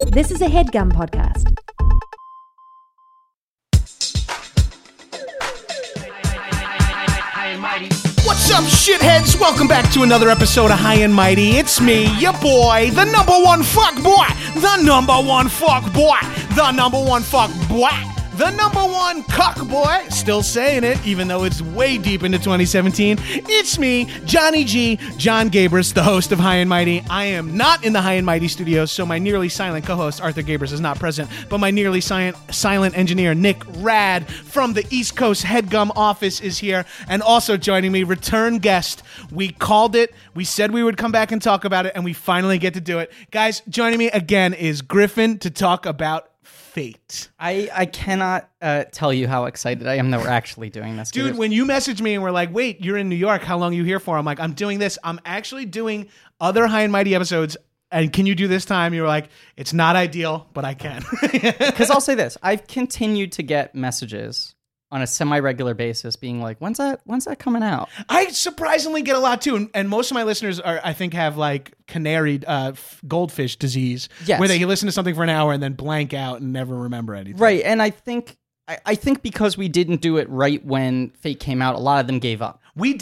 This is a HeadGum podcast. What's up, shitheads? Welcome back to another episode of High and Mighty. It's me, your boy, the number one fuck boy, the number one fuck boy, the number one fuck boy, the number one cuck boy. Still saying it, even though it's way deep into 2017. It's me, Johnny G, John Gabris, the host of High and Mighty. I am not in the High and Mighty studios, so my nearly silent co-host, Arthur Gabris, is not present, but my nearly silent engineer, Nick Rad, from the East Coast HeadGum office is here, and also joining me, return guest. We called it, we said we would come back and talk about it, and we finally get to do it. Guys, joining me again is Griffin to talk about Fate. I cannot tell you how excited I am that we're actually doing this. Dude, when you messaged me and were like, wait, you're in New York, how long are you here for? I'm like, I'm doing this. I'm actually doing other High and Mighty episodes, and can you do this time? You were like, it's not ideal, but I can. Because I'll say this, I've continued to get messages on a semi-regular basis being like, when's that coming out? I surprisingly get a lot too, and most of my listeners I think have like canary goldfish disease, yes, where they listen to something for an hour and then blank out and never remember anything. Right, and I think because we didn't do it right when Fate came out, a lot of them gave up.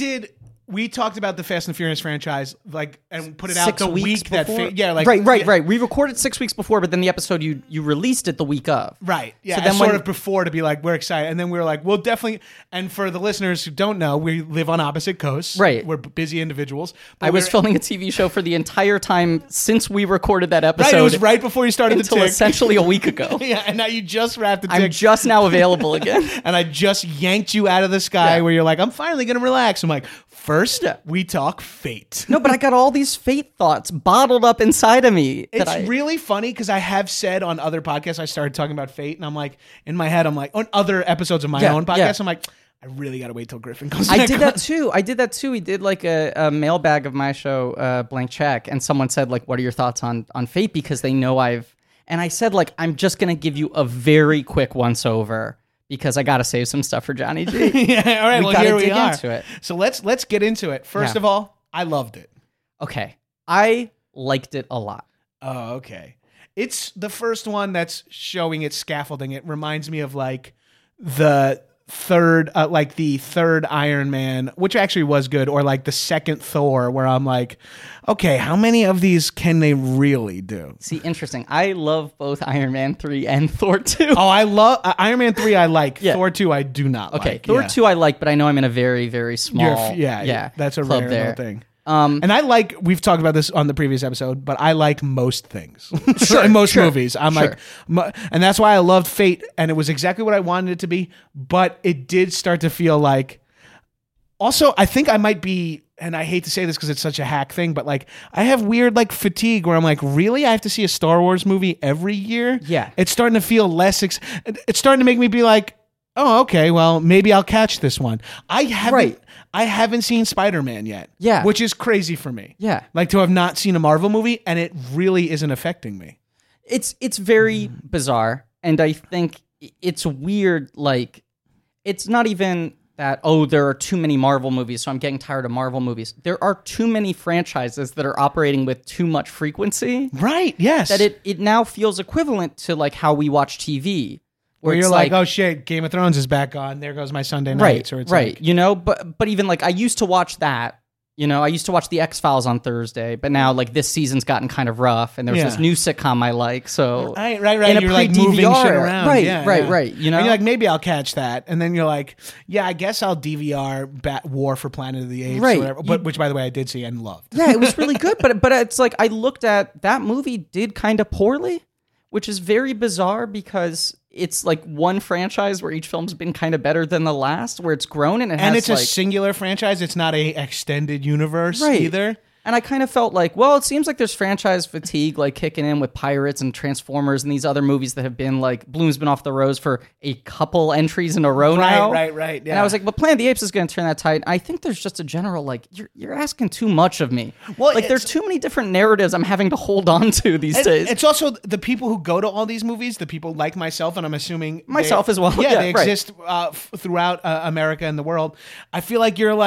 We talked about the Fast and Furious franchise, and put it out the week before? that Fate, yeah, right. We recorded 6 weeks before, but then the episode you released it the week of. Right. Yeah. So then sort of before to be like, we're excited, and then we were like, we'll definitely. And for the listeners who don't know, we live on opposite coasts. Right. We're busy individuals. I was filming a TV show for the entire time since we recorded that episode. Right. It was right before you started until the tick. Essentially a week ago. Yeah. And now you just wrapped the tick. I'm just now available again. And I just yanked you out of the sky where you're like, I'm finally going to relax. I'm like, first, we talk Fate. No, but I got all these Fate thoughts bottled up inside of me. It's really funny because I have said on other podcasts, I started talking about Fate, and I'm like, in my head, I'm like, on other episodes of my own podcast, I'm like, I really got to wait till Griffin comes back. I did that too. We did like a mailbag of my show, Blank Check, and someone said, like, what are your thoughts on Fate? Because they know and I said, like, I'm just going to give you a very quick once over, because I got to save some stuff for Johnny G. Yeah, all right, well, here we are. Into it. So let's get into it. First of all, I loved it. Okay. I liked it a lot. Oh, okay. It's the first one that's showing its scaffolding. It reminds me of like the third Iron Man, which actually was good, or like the second Thor, where I'm like, okay, how many of these can they really do? See, interesting. I love both Iron Man 3 and Thor 2. Oh, I love Iron Man 3. I like Thor 2. I do not like. Okay, Thor 2 I like, but I know I'm in a very, very small that's a club rare there. little thing. And I like, we've talked about this on the previous episode, but I like most things. In most movies. I'm like, and that's why I loved Fate, and it was exactly what I wanted it to be, but it did start to feel like, also, I think I might be, and I hate to say this because it's such a hack thing, but like, I have weird like fatigue where I'm like, really? I have to see a Star Wars movie every year? Yeah. It's starting to feel less, it's starting to make me be like, oh, okay, well, maybe I'll catch this one. I haven't seen Spider-Man yet. Yeah. Which is crazy for me. Yeah. Like to have not seen a Marvel movie, and it really isn't affecting me. It's very bizarre, and I think it's weird, like, it's not even that, oh, there are too many Marvel movies, so I'm getting tired of Marvel movies. There are too many franchises that are operating with too much frequency. Right, yes. That it now feels equivalent to, like, how we watch TV. Where you're like, oh shit, Game of Thrones is back on. There goes my Sunday nights. Right, or it's right. Like, you know, but even like I used to watch that. You know, I used to watch The X-Files on Thursday, but now like this season's gotten kind of rough, and there's this new sitcom I like. So right. You're like moving shit around. Right. You know, and you're like, maybe I'll catch that, and then you're like, yeah, I guess I'll DVR War for Planet of the Apes, or whatever. But which, by the way, I did see and loved. Yeah, it was really good, but it's like I looked at that movie did kind of poorly, which is very bizarre because it's like one franchise where each film's been kind of better than the last, where it's grown and it's a singular franchise. It's not a extended universe either. And I kind of felt like, well, it seems like there's franchise fatigue, like kicking in with Pirates and Transformers and these other movies that have been like, Bloom's been off the rose for a couple entries in a row now. Right. Yeah. And I was like, but Planet of the Apes is going to turn that tide. I think there's just a general, like, you're asking too much of me. Well, like, there's too many different narratives I'm having to hold on to these days. It's also the people who go to all these movies, the people like myself, and I'm assuming myself as well. Yeah, they exist throughout America and the world. I feel like you're like,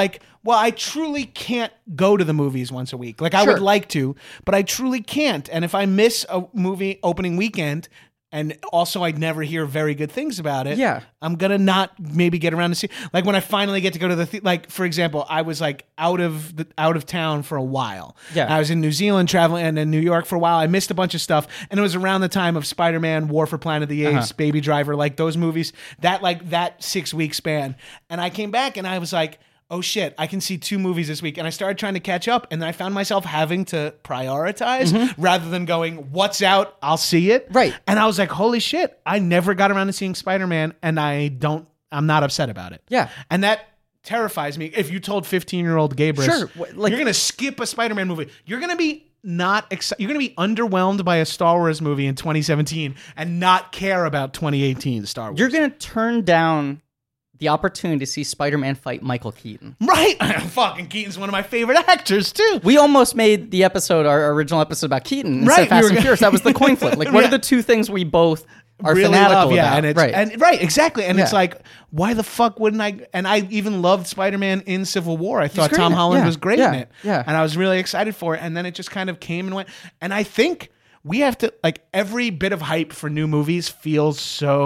Well, I truly can't go to the movies once a week. Like I Sure. would like to, but I truly can't. And if I miss a movie opening weekend, and also I never hear very good things about it, Yeah. I'm gonna not maybe get around to see. Like when I finally get to go to the like, for example, I was like out of town for a while. Yeah. I was in New Zealand traveling and in New York for a while. I missed a bunch of stuff, and it was around the time of Spider-Man, War for Planet of the Apes, Baby Driver, like those movies. That 6 week span, and I came back and I was like, oh shit, I can see 2 movies this week. And I started trying to catch up, and then I found myself having to prioritize rather than going, what's out, I'll see it. Right. And I was like, holy shit, I never got around to seeing Spider-Man, and I'm not upset about it. Yeah. And that terrifies me. If you told 15-year-old Gabrus, Sure, like- you're going to skip a Spider-Man movie, you're going to be you're going to be underwhelmed by a Star Wars movie in 2017 and not care about 2018 Star Wars. You're going to turn down the opportunity to see Spider-Man fight Michael Keaton. Right. Fucking Keaton's one of my favorite actors, too. We almost made the episode, our original episode about Keaton, instead Right, of Fast we and were- Furious. That was the coin flip. Like, what Yeah. are the two things we both are Really fanatical love, yeah, about? and it's, right. right, exactly. And it's Yeah. like, why the fuck wouldn't I? And I even loved Spider-Man in Civil War. I thought great Tom in it. Holland Yeah, was great yeah, in it. yeah. And I was really excited for it. And then it just kind of came and went. And I think we have to, like, every bit of hype for new movies feels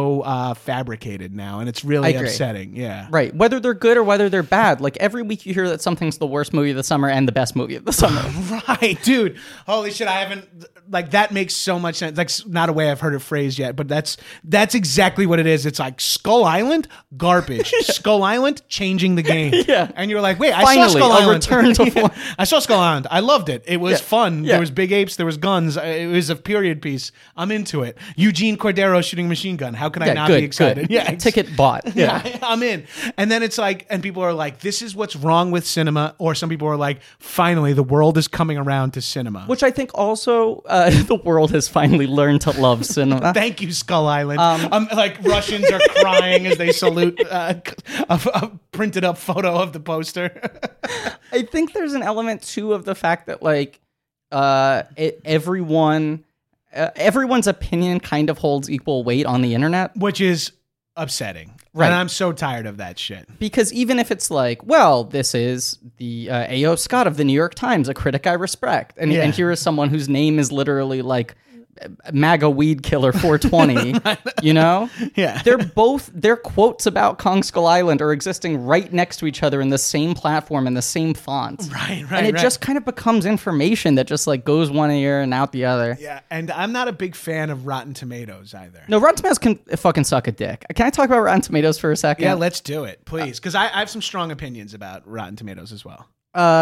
so fabricated now. And it's really agree. upsetting. Yeah. Right. Whether they're good or whether they're bad. Like, every week you hear that something's the worst movie of the summer and the best movie of the summer. Right, dude. Holy shit, I haven't, like, that makes so much sense. Like, not a way I've heard it phrased yet, but that's exactly what it is. It's like Skull Island, garbage. Skull Island, changing the game. Yeah. And you're like, wait, I Finally, saw Skull a Island. return to Yeah. form. I saw Skull Island. I loved it. It was fun. Yeah. There was big apes. There was guns. It was a period piece. I'm into it. Eugene Cordero shooting a machine gun. How can I not good, be excited? Good. Yeah, Ticket bought. yeah, I'm in. And then it's like, and people are like, this is what's wrong with cinema. Or some people are like, finally, the world is coming around to cinema. Which I think also the world has finally learned to love cinema. Thank you, Skull Island. Like Russians are crying as they salute a printed up photo of the poster. I think there's an element too of the fact that like everyone's opinion kind of holds equal weight on the internet. Which is upsetting. Right. And I'm so tired of that shit. Because even if it's like, well, this is the A.O. Scott of the New York Times, a critic I respect, and here is someone whose name is literally like MAGA weed killer 420, you know? Yeah. Their quotes about Kong Skull Island are existing right next to each other in the same platform in the same font. Right, And it just kind of becomes information that just like goes one ear and out the other. Yeah, and I'm not a big fan of Rotten Tomatoes either. No, Rotten Tomatoes can fucking suck a dick. Can I talk about Rotten Tomatoes for a second? Yeah, let's do it, please. Because I have some strong opinions about Rotten Tomatoes as well.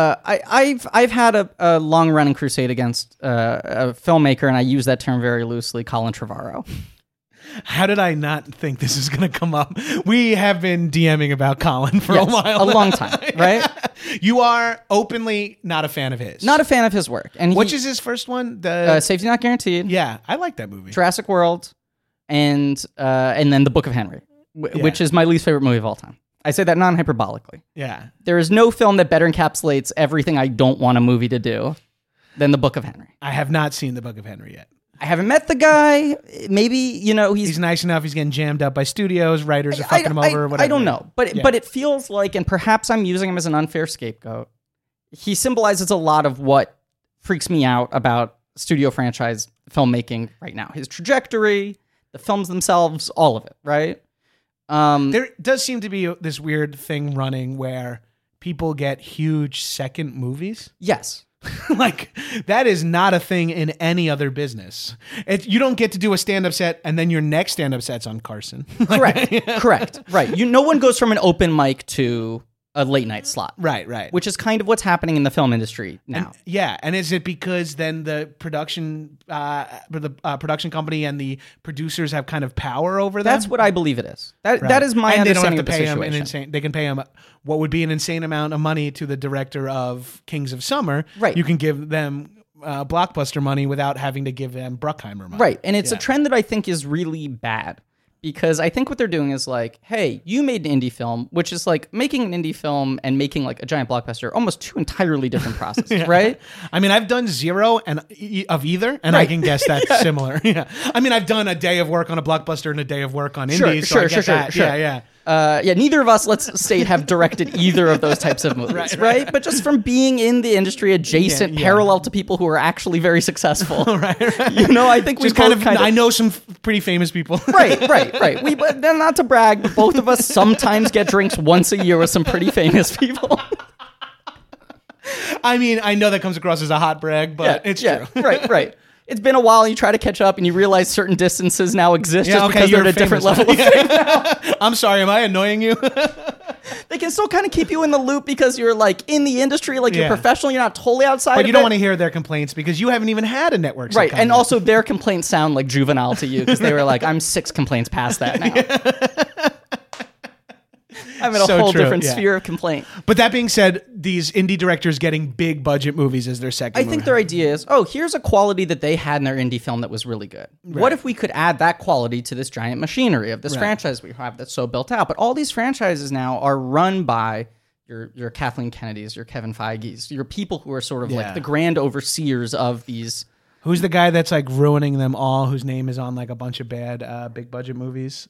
I've had a long running crusade against a filmmaker, and I use that term very loosely, Colin Trevorrow. How did I not think this is going to come up? We have been DMing about Colin for a while. A long time, right? You are openly not a fan of his. Not a fan of his work. And Which is his first one? The Safety Not Guaranteed, Yeah, I like that movie. Jurassic World, and then The Book of Henry, which is my least favorite movie of all time. I say that non-hyperbolically. Yeah. There is no film that better encapsulates everything I don't want a movie to do than The Book of Henry. I have not seen The Book of Henry yet. I haven't met the guy. Maybe, He's nice enough. He's getting jammed up by studios. Writers are fucking him over. Whatever. I don't know. But it feels like, and perhaps I'm using him as an unfair scapegoat, he symbolizes a lot of what freaks me out about studio franchise filmmaking right now. His trajectory, the films themselves, all of it, right? There does seem to be this weird thing running where people get huge second movies. Yes. Like, that is not a thing in any other business. You don't get to do a stand-up set and then your next stand-up set's on Carson. Correct. Right. No one goes from an open mic to a late night slot. Right. Which is kind of what's happening in the film industry now. And is it because then the production company and the producers have kind of power over them? That's what I believe it is. That is my and they don't understanding have to pay of him the an situation. insane. They can pay him what would be an insane amount of money to the director of Kings of Summer. Right. You can give them blockbuster money without having to give them Bruckheimer money. Right. And it's a trend that I think is really bad. Because I think what they're doing is like, hey, you made an indie film, which is like making an indie film and making like a giant blockbuster, almost two entirely different processes, right? I mean, I've done zero of either, and I can guess that's similar. Yeah. I mean, I've done a day of work on a blockbuster and a day of work on indies. Sure. Yeah. neither of us, let's say, have directed either of those types of movies, right? But just from being in the industry adjacent, parallel to people who are actually very successful, right. I think we just kind of. I know some pretty famous people, right. But then, not to brag, but both of us sometimes get drinks once a year with some pretty famous people. I mean, I know that comes across as a hot brag, but it's true. Right. It's been a while, and you try to catch up, and you realize certain distances now exist just because they're at a different level of fame now. I'm sorry, am I annoying you? They can still kind of keep you in the loop because you're like in the industry, like you're professional, you're not totally outside but of you don't want to hear their complaints because you haven't even had a network. Right, and also their complaints sound like juvenile to you because they were like, I'm 6 complaints past that now. I'm in a whole different sphere of complaint. But that being said, these indie directors getting big budget movies as their second I think their idea is, here's a quality that they had in their indie film that was really good. Right. What if we could add that quality to this giant machinery of this franchise we have that's so built out? But all these franchises now are run by your Kathleen Kennedys, your Kevin Feige's, your people who are sort of like the grand overseers of these. Who's the guy that's like ruining them all, whose name is on like a bunch of bad big budget movies?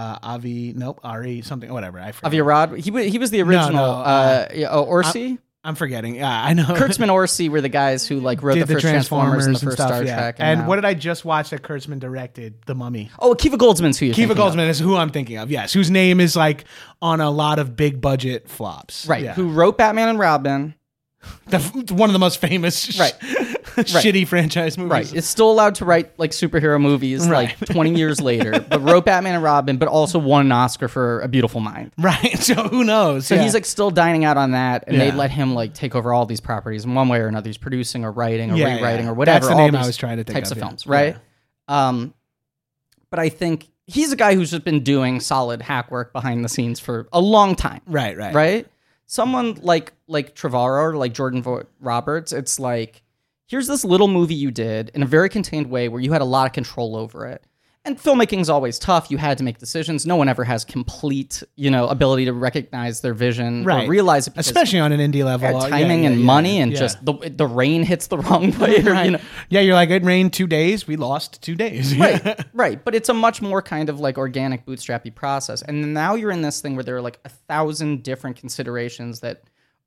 Ari, something, whatever. I forget. Avi Arad. He was the original. Orsi. I'm forgetting. I know. Kurtzman, Orsi were the guys who like wrote the first Transformers and the first Star Trek. And what did I just watch that Kurtzman directed? The Mummy. Oh, Kiva Goldsman's who you're thinking of. Kiva Goldsman is who I'm thinking of. Yes, whose name is like on a lot of big budget flops. Right. Yeah. Who wrote Batman and Robin. One of the most famous shitty franchise movies. Right. It's still allowed to write like superhero movies like 20 years later, but wrote Batman and Robin, but also won an Oscar for A Beautiful Mind. Right. So who knows? So he's like still dining out on that, and they let him like take over all these properties in one way or another. He's producing or writing or rewriting or whatever. That's the name I was trying to think types of films, right? Yeah. But I think he's a guy who's just been doing solid hack work behind the scenes for a long time. Right? Someone like Trevorrow or like Jordan Roberts, it's like, here's this little movie you did in a very contained way where you had a lot of control over it. And filmmaking is always tough. You had to make decisions. No one ever has complete, ability to recognize their vision or realize it. Especially on an indie level. Timing and money and just the rain hits the wrong way. Yeah, you're like, it rained 2 days. We lost 2 days. Right. But it's a much more kind of like organic, bootstrappy process. And now you're in this thing where there are like 1,000 different considerations that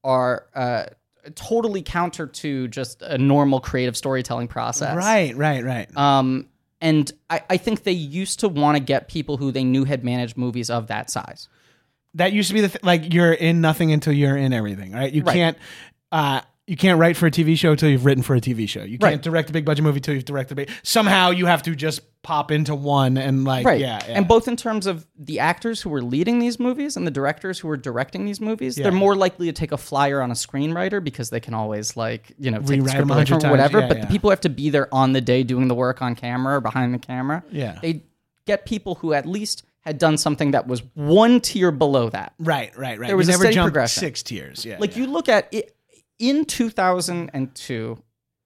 are totally counter to just a normal creative storytelling process. Right. And I think they used to want to get people who they knew had managed movies of that size. That used to be like you're in nothing until you're in everything, right? You can't write for a TV show until you've written for a TV show. You can't direct a big budget movie until you've directed somehow you have to just pop into one and like And both in terms of the actors who were leading these movies and the directors who were directing these movies, they're more likely to take a flyer on a screenwriter because they can always take the script away from whatever. But the people who have to be there on the day doing the work on camera or behind the camera. Yeah. They get people who at least had done something that was one tier below that. Right. There was never steady jumped progression. 6 tiers. You look at it in 2002,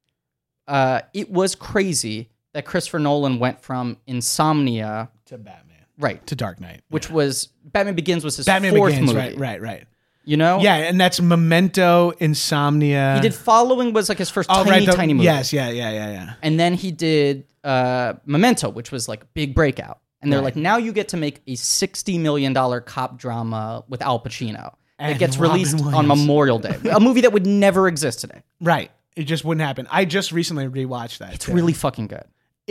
it was crazy that Christopher Nolan went from Insomnia to Batman, right, to Dark Knight, which was Batman Begins was his fourth movie, right. Yeah, and that's Memento, Insomnia. He did Following was like his first tiny movie. Yes, yeah. And then he did Memento, which was like a big breakout. And they're like, now you get to make a $60 million cop drama with Al Pacino. It gets released on Memorial Day. A movie that would never exist today. Right. It just wouldn't happen. I just recently rewatched that. It's really fucking good.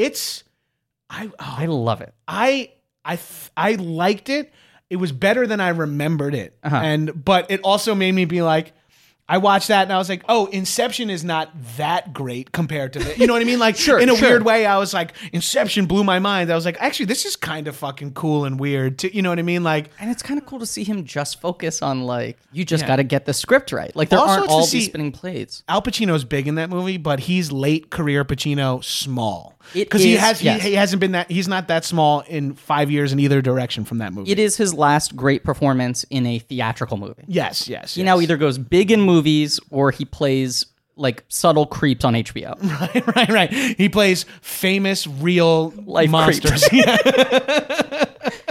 I love it. I liked it. It was better than I remembered it. But it also made me be like, I watched that and I was like, oh, Inception is not that great compared to the, you know what I mean? Like, in a weird way, I was like, Inception blew my mind. I was like, actually, this is kind of fucking cool and weird too. You know what I mean? Like, and it's kind of cool to see him just focus on like, you just got to get the script right. Like, there aren't all these spinning plates. Al Pacino's big in that movie, but he's late career Pacino small. Because he hasn't been that, he's not that small in 5 years in either direction from that movie. It is his last great performance in a theatrical movie. Yes. He now either goes big in movies or he plays like subtle creeps on HBO. Right. He plays famous real life monsters.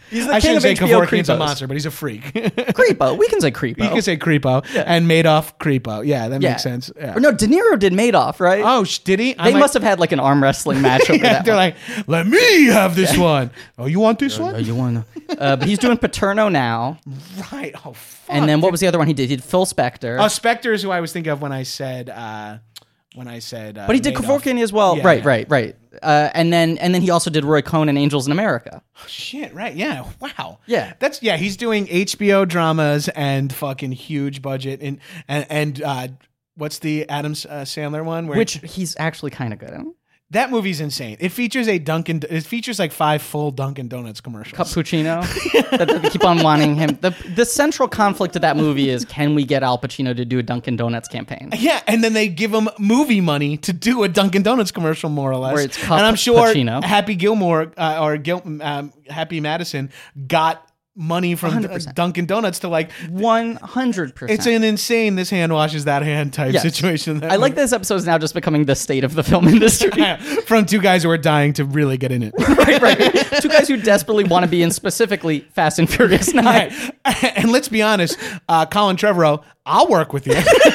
He's the I king shouldn't of say HBO Kevorkian's a creepos. monster, but he's a freak. Creepo. We can say creepo. You can say creepo and Madoff creepo. Yeah, that makes sense. Yeah. Or no, De Niro did Madoff, right? Oh, did he? They must have had like an arm wrestling match over that. They're one. like, let me have this one. Oh, you want this one? You want to? But he's doing Paterno now. Right. Oh, fuck. And then what was the other one he did? He did Phil Spector. Spectre is who I was thinking of when I said. But he did Madoff. Kevorkian as well. Yeah, Right. And then he also did Roy Cohn and Angels in America. Shit, right? Yeah. Wow. Yeah. He's doing HBO dramas and fucking huge budget and what's the Adam Sandler one? Which he's actually kind of good at. That movie's insane. It features It features like 5 full Dunkin' Donuts commercials. Cappuccino. that they keep on wanting him. The central conflict of that movie is, can we get Al Pacino to do a Dunkin' Donuts campaign? Yeah, and then they give him movie money to do a Dunkin' Donuts commercial, more or less. Where it's and I'm sure Pacino. Happy Gilmore Happy Madison got money from 100%. Dunkin' Donuts to like 100%. It's an insane this hand washes that hand type Yes. situation. I like this episode is now just becoming the state of the film industry. From 2 guys who are dying to really get in it. right. 2 guys who desperately want to be in specifically Fast and Furious 9. Right. And let's be honest, Colin Trevorrow, I'll work with you.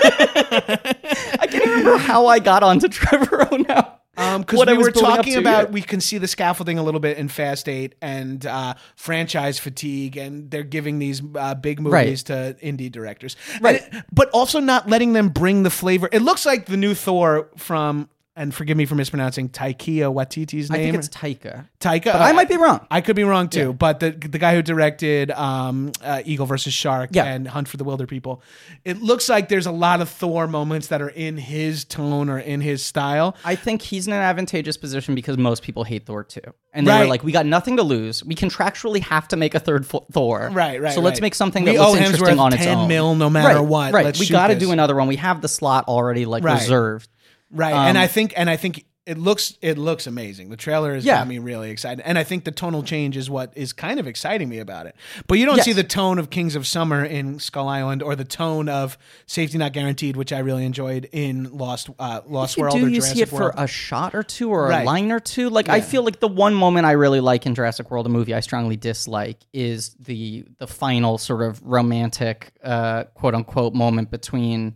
I can't remember how I got onto Trevorrow now. Because What I we was were building up talking to, about, yeah. we can see the scaffolding a little bit in Fast 8 and franchise fatigue, and they're giving these big movies to indie directors. Right. But also not letting them bring the flavor. It looks like the new Thor from, and forgive me for mispronouncing, Taika Waititi's name. I think it's Taika. Taika. But I might be wrong. I could be wrong too. Yeah. But the guy who directed Eagle versus Shark Yeah. and Hunt for the Wilder People, it looks like there's a lot of Thor moments that are in his tone or in his style. I think he's in an advantageous position because most people hate Thor too. And they were Right. like, we got nothing to lose. We contractually have to make a third Thor. Right. So let's make something that we looks owe interesting Hemsworth on its 10 own. mil no matter right, what. Right. Let's We shoot got to this. do another one. We have the slot already Right. reserved. Right. And I think it looks amazing. The trailer has got me really excited. And I think the tonal change is what is kind of exciting me about it. But you don't Yes. see the tone of Kings of Summer in Skull Island or the tone of Safety Not Guaranteed, which I really enjoyed in Lost World or You Jurassic see it World. for a shot or two or Right. a line or two. Like I feel like the one moment I really like in Jurassic World, a movie I strongly dislike, is the final sort of romantic quote unquote moment between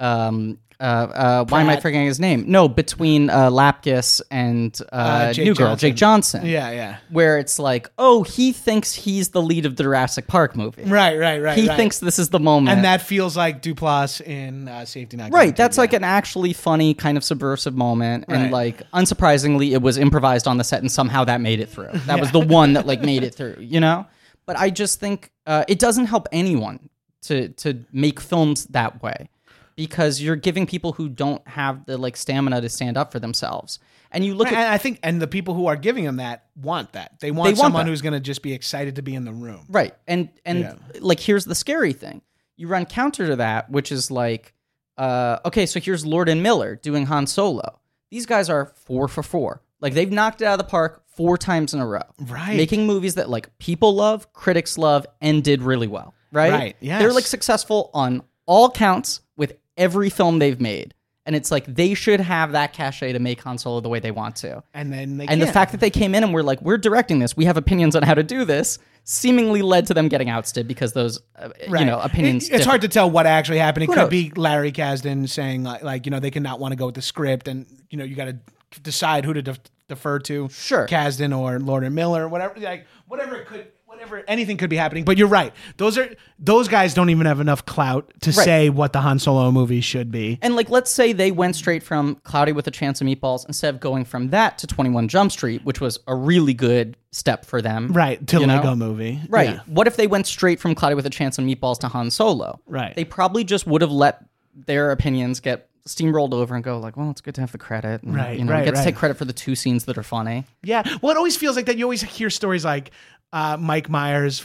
why am I forgetting his name? No, between Lapkus and Jake New Girl, Johnson. Jake Johnson. Yeah. Where it's like, oh, he thinks he's the lead of the Jurassic Park movie. Right. He thinks this is the moment. And that feels like Duplass in Safety Not Guaranteed. Right, that's like an actually funny kind of subversive moment, and Right. like unsurprisingly, it was improvised on the set, and somehow that made it through. That was the one that like made it through, you know. But I just think it doesn't help anyone to make films that way, because you're giving people who don't have the like stamina to stand up for themselves, and you look Right, at and I think, and the people who are giving them that want that. They want want someone that. who's going to just be excited to be in the room. right, and Yeah. like here's the scary thing: you run counter to that, which is like, okay, so here's Lord and Miller doing Han Solo. These guys are 4 for 4. Like they've knocked it out of the park 4 times in a row. Right. Making movies that like people love, critics love, and did really well. Right. Right, yes. They're like successful on all counts with every film they've made. And it's like they should have that cachet to make Han Solo the way they want to. And then they And the can't. fact that they came in and were like, we're directing this, we have opinions on how to do this, seemingly led to them getting ousted because those, Right. opinions. It's hard to tell what actually happened. It Who could knows? be Larry Kasdan saying like they could not want to go with the script, and you got to decide who to defer to. Sure. Kasdan or Lord and Miller, whatever. Like whatever, anything could be happening. But you're right. Those guys don't even have enough clout to Right. say what the Han Solo movie should be. And like, let's say they went straight from Cloudy with a Chance of Meatballs instead of going from that to 21 Jump Street, which was a really good step for them. Right, to you know? Lego movie. Right. Yeah. What if they went straight from Cloudy with a Chance of Meatballs to Han Solo? Right. They probably just would have let their opinions get steamrolled over and go like, well, it's good to have the credit. And, Right, we right, get to right. take credit for the 2 scenes that are funny. Yeah. Well, it always feels like that. You always hear stories like Michael Myers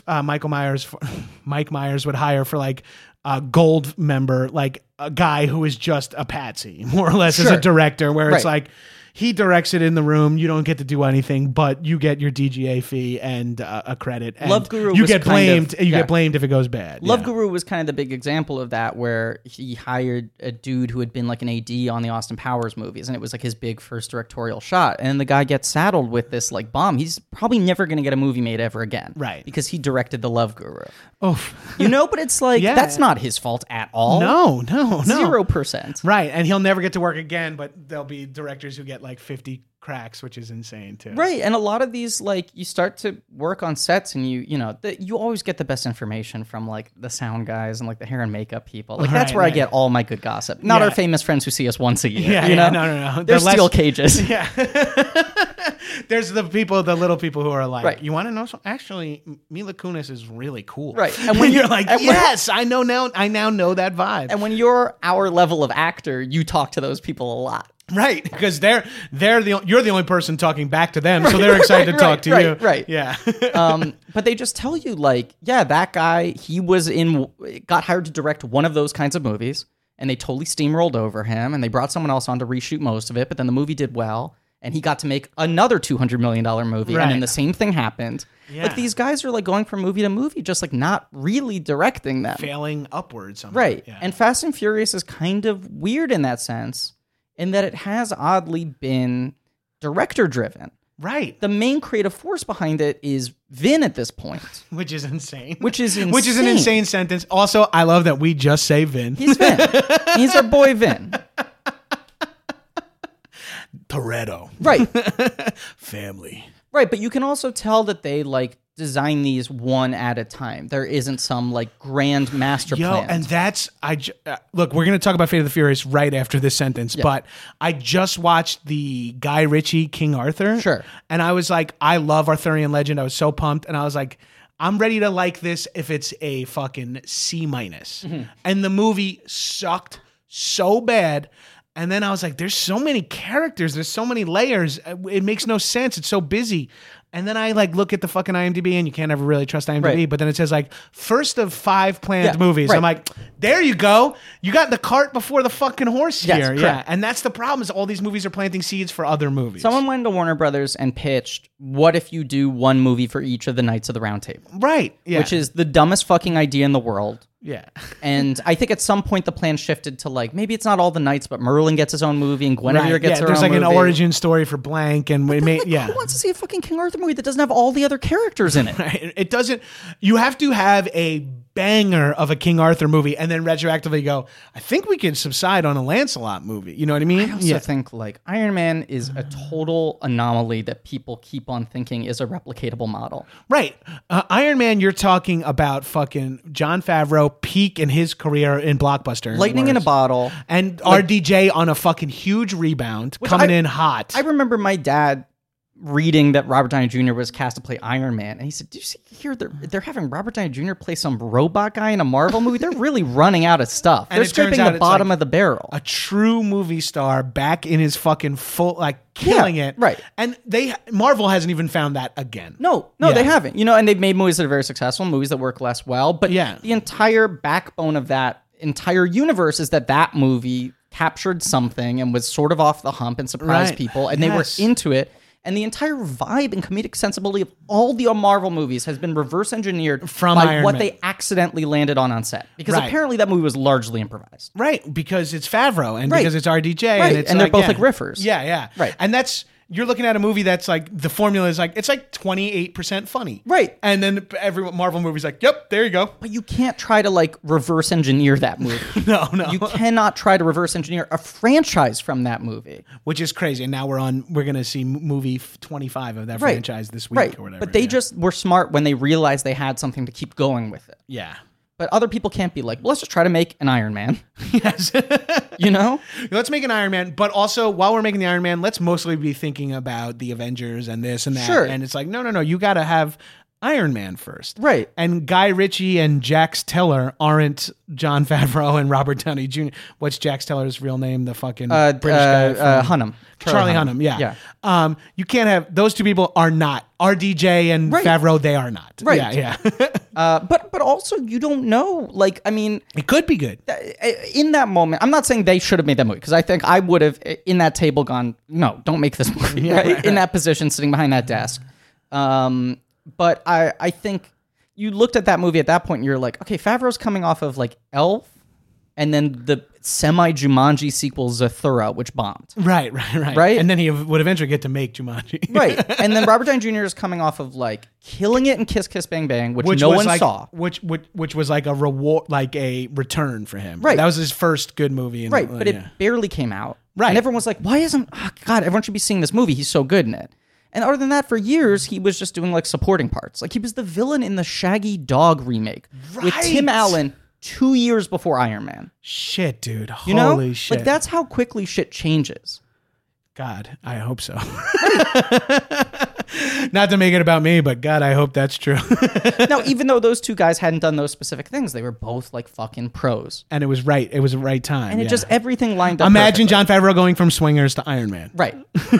would hire for like a gold member, like a guy who is just a patsy, more or less, as a Sure. director, where it's Right. like, he directs it in the room. You don't get to do anything, but you get your DGA fee and a credit. And Love Guru you was get blamed. kind of- You yeah. get blamed if it goes bad. Love Yeah. Guru was kind of the big example of that, where he hired a dude who had been like an AD on the Austin Powers movies, and it was like his big first directorial shot. And the guy gets saddled with this like bomb. He's probably never going to get a movie made ever again, Right. Because he directed the Love Guru. Oh, But it's like Yeah. that's not his fault at all. no. 0%. Right, and he'll never get to work again. But there'll be directors who get like 50 cracks, which is insane too. Right, and a lot of these, like, you start to work on sets, and you always get the best information from like the sound guys and like the hair and makeup people. Like that's Right, where I right. get all my good gossip. Not Yeah. our famous friends who see us once a year. Yeah, no. They're The less- steel cages. Yeah. There's the little people who are like, Right. you want to know something? Actually, Mila Kunis is really cool. Right. And when you're like, and when- yes, I now know that vibe. And when you're our level of actor, you talk to those people a lot. Right, because you're the only person talking back to them, so they're excited to talk to you. Right. Yeah. But they just tell you, like, yeah, that guy, he got hired to direct one of those kinds of movies, and they totally steamrolled over him, and they brought someone else on to reshoot most of it, but then the movie did well, and he got to make another $200 million movie, and then Right. the same thing happened. Yeah. Like, these guys are, like, going from movie to movie, just, like, not really directing them. Failing upwards. Somehow. Right. Yeah. And Fast and Furious is kind of weird in that sense, in that it has oddly been director-driven. right. The main creative force behind it is Vin at this point. Which is insane. Which is Which is an insane. insane sentence. Also, I love that we just say Vin. He's Vin. He's our boy Vin. Toretto. Right. Family. Right, but you can also tell that they like design these one at a time. There isn't some like grand master plan. And that's look. We're gonna talk about Fate of the Furious right after this sentence, but I just watched the Guy Ritchie King Arthur. Sure. And I was like, I love Arthurian legend. I was so pumped, and I was like, I'm ready to like this if it's a fucking C-. And the movie sucked so bad. And then I was like, there's so many characters. There's so many layers. It makes no sense. It's so busy. And then I like look at the fucking IMDb, and you can't ever really trust IMDb. Right. But then it says like first of 5 planned Yeah, movies. right. I'm like, there you go. You got the cart before the fucking horse Yes, here. correct. Yeah. And that's the problem is all these movies are planting seeds for other movies. Someone went to Warner Brothers and pitched, what if you do one movie for each of the Knights of the Round Table? right. Yeah. Which is the dumbest fucking idea in the world. yeah. And I think at some point the plan shifted to like, maybe it's not all the Knights, but Merlin gets his own movie and Guinevere Right. gets her There's own like movie. an origin story for blank, and we made Who wants to see a fucking King Arthur movie that doesn't have all the other characters in it? It doesn't. You have to have a banger of a King Arthur movie, and then retroactively go, I think we can subside on a Lancelot movie. You know what I mean? I also think like Iron Man is a total anomaly that people keep on thinking is a replicatable model. Right. Iron Man, you're talking about fucking Jon Favreau peak in his career in blockbuster. Lightning in a bottle. And RDJ on a fucking huge rebound, coming in hot. I remember my dad reading that Robert Downey Jr. was cast to play Iron Man, and he said, "Do you see here? They're having Robert Downey Jr. play some robot guy in a Marvel movie. They're really running out of stuff. And They're it turns scraping out the it's bottom like of the barrel." a true movie star back in his fucking full, like killing Yeah, it. right. And Marvel hasn't even found that again. No, Yeah. they haven't. And they've made movies that are very successful, movies that work less well. But Yeah. the entire backbone of that entire universe is that movie captured something and was sort of off the hump and surprised Right. people, and they were Yes. into it. And the entire vibe and comedic sensibility of all the Marvel movies has been reverse engineered From by Iron what Man. they accidentally landed on set. Because Right. apparently that movie was largely improvised. Right, because it's Favreau and Right. because it's RDJ Right, and it's and they're like, both yeah. like riffers. Yeah. Right. And you're looking at a movie that's like the formula is like it's like 28% funny. Right. And then every Marvel movie's like, "Yep, there you go." But you can't try to like reverse engineer that movie. No. You cannot try to reverse engineer a franchise from that movie. Which is crazy. And now we're going to see movie 25 of that franchise this week Right. or whatever. But they yeah. just were smart when they realized they had something to keep going with it. Yeah. But other people can't be like, well, let's just try to make an Iron Man. Yes. Let's make an Iron Man, but also while we're making the Iron Man, let's mostly be thinking about the Avengers and this and that. Sure. And it's like, no, you got to have Iron Man first. Right. And Guy Ritchie and Jax Teller aren't Jon Favreau and Robert Downey Jr. What's Jax Teller's real name? The fucking British guy from Hunnam. Charlie Hunnam. Yeah. You can't have those two people are not RDJ and Favreau. They are not. Right. Yeah. But also you don't know. Like, I mean, it could be good. In that moment, I'm not saying they should have made that movie because I think I would have in that table gone, no, don't make this movie. Right? In that position, sitting behind that desk. But I think you looked at that movie at that point and you're like, okay, Favreau's coming off of like Elf and then the semi-Jumanji sequel Zathura, which bombed. Right. And then he would eventually get to make Jumanji. Right. And then Robert Downey Jr. is coming off of like killing it in Kiss Kiss Bang Bang, which no one saw. Which was like a reward, like a return for him. Right. That was his first good movie. But it barely came out. Right. And everyone was like, why isn't, God, everyone should be seeing this movie. He's so good in it. And other than that, for years, he was just doing like supporting parts. Like he was the villain in the Shaggy Dog remake with Tim Allen 2 years before Iron Man. Shit, dude. Holy shit. Like that's how quickly shit changes. God, I hope so. Not to make it about me, but God, I hope that's true. Now, even though those two guys hadn't done those specific things, they were both like fucking pros. And it was right. It was the right time. And it just everything lined up. Imagine perfectly. Jon Favreau going from Swingers to Iron Man. Right.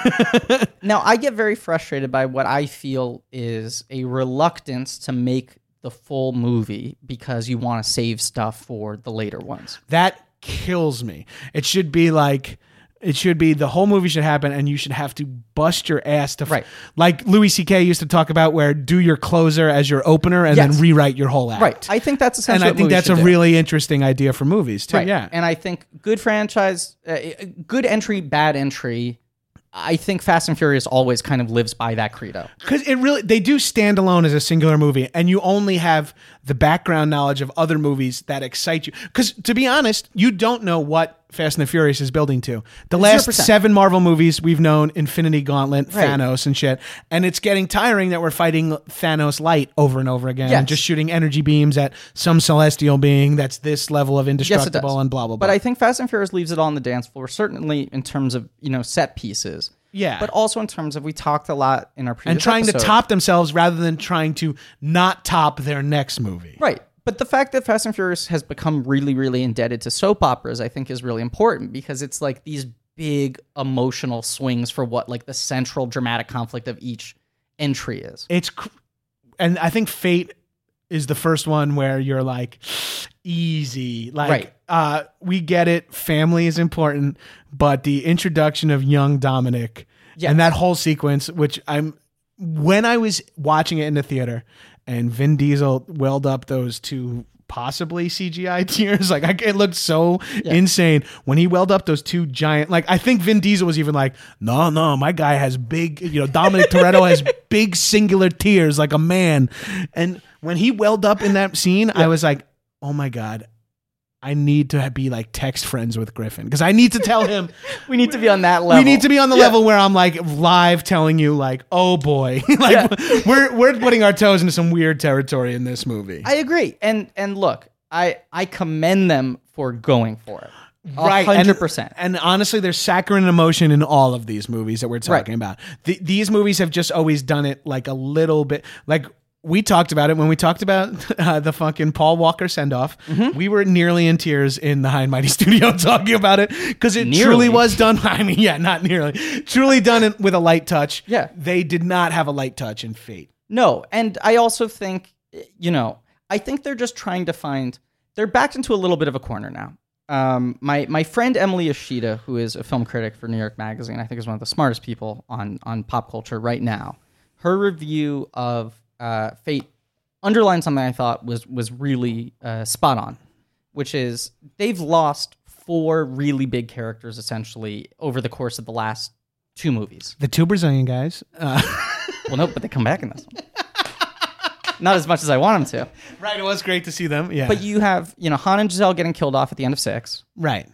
Now, I get very frustrated by what I feel is a reluctance to make the full movie because you want to save stuff for the later ones. That kills me. It should be like... It should be the whole movie should happen, and you should have to bust your ass to like Louis C.K. used to talk about, where do your closer as your opener and then rewrite your whole act. Right. I think that's essentially. And I think that's a really interesting idea for movies too. Right. Yeah. And I think good franchise, good entry, bad entry. I think Fast and Furious always kind of lives by that credo. Because they do stand alone as a singular movie, and you only have the background knowledge of other movies that excite you. Because to be honest, you don't know what Fast and the Furious is building to. The last 0%. 7 Marvel movies we've known Infinity Gauntlet, Thanos and shit, and it's getting tiring that we're fighting Thanos light over and over again, and just shooting energy beams at some celestial being that's this level of indestructible and blah, blah, blah. But I think Fast and Furious leaves it all on the dance floor, certainly in terms of, set pieces. Yeah. But also in terms of, we talked a lot in our previous and trying episode. to top themselves rather than trying to not top their next movie. Right. But the fact that Fast and Furious has become really, really indebted to soap operas, I think is really important because it's like these big emotional swings for what like the central dramatic conflict of each entry is. And I think Fate is the first one where you're like, easy. Like, we get it. Family is important, but the introduction of young Dominic and that whole sequence, when I was watching it in the theater and Vin Diesel welled up those two possibly CGI tears, like it looked so insane when he welled up those two giant, like I think Vin Diesel was even like, no, my guy has big, Dominic Toretto has big singular tears like a man. And when he welled up in that scene, I was like, oh my God, I need to be like text friends with Griffin because I need to tell him we need to be on that level. We need to be on the level where I'm like live telling you like, oh boy, like we're putting our toes into some weird territory in this movie. I agree. And look, I commend them for going for it. Right, 100%. And honestly, there's saccharine emotion in all of these movies that we're talking about. These movies have just always done it like a little bit like. We talked about it when we talked about the fucking Paul Walker send-off. Mm-hmm. We were nearly in tears in the High and Mighty studio talking about it because it truly was done. I mean, not nearly. Truly done with a light touch. Yeah. They did not have a light touch in Fate. No, and I also think, I think they're just trying to find... They're backed into a little bit of a corner now. My friend Emily Ishida, who is a film critic for New York Magazine, I think is one of the smartest people on pop culture right now. Her review of Fate underlined something I thought was really spot on, which is they've lost 4 really big characters essentially over the course of the last 2 movies. The 2 Brazilian guys. Well, no, but they come back in this one. Not as much as I want them to. Right, it was great to see them. Yeah, but you have Han and Giselle getting killed off at the end of 6. Right.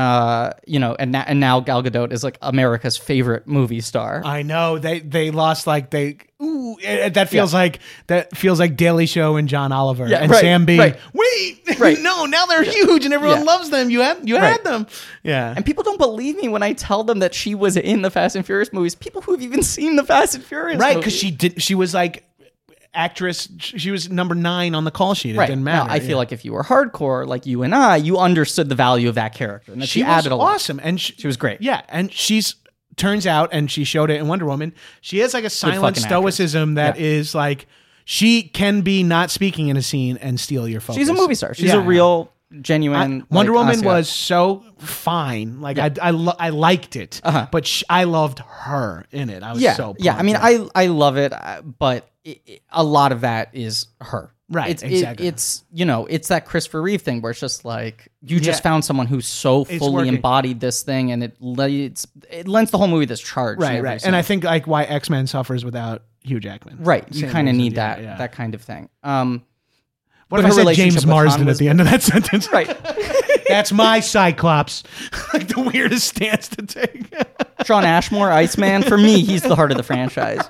And now Gal Gadot is like America's favorite movie star. I know they lost that feels like Daily Show and John Oliver and Sam B. Right. Wait, no, now they're huge and everyone loves them. You had them, yeah. And people don't believe me when I tell them that she was in the Fast and Furious movies. People who have even seen the Fast and Furious, right? Because she was like. actress. She was number 9 on the call sheet. It Right. didn't matter. Now, I feel like if you were hardcore, like you and I, you understood the value of that character. And that she was added a lot. awesome. And She was great. Yeah. And turns out, and she showed it in Wonder Woman, she has like a silent fucking stoicism that Yeah. is like, she can be not speaking in a scene and steal your focus. She's a movie star. She's Yeah. a real, genuine. Wonder Woman honest to God. was so fine. Like I liked it, but I loved her in it. I was so pumped. I mean, I love it, but a lot of that is her. Right, exactly. It's it's that Christopher Reeve thing where it's just like you just Yeah. found someone who so fully working. embodied this thing, and it lends the whole movie this charge. right, in every right. scene. And I think like why X-Men suffers without Hugh Jackman. right, you Same kind of reason, need yeah, that yeah. that kind of thing. What but if her I said relationship James with Han Marsden at was the end of that sentence? right. That's my Cyclops. Like the weirdest stance to take. Shawn Ashmore, Iceman. For me, he's the heart of the franchise.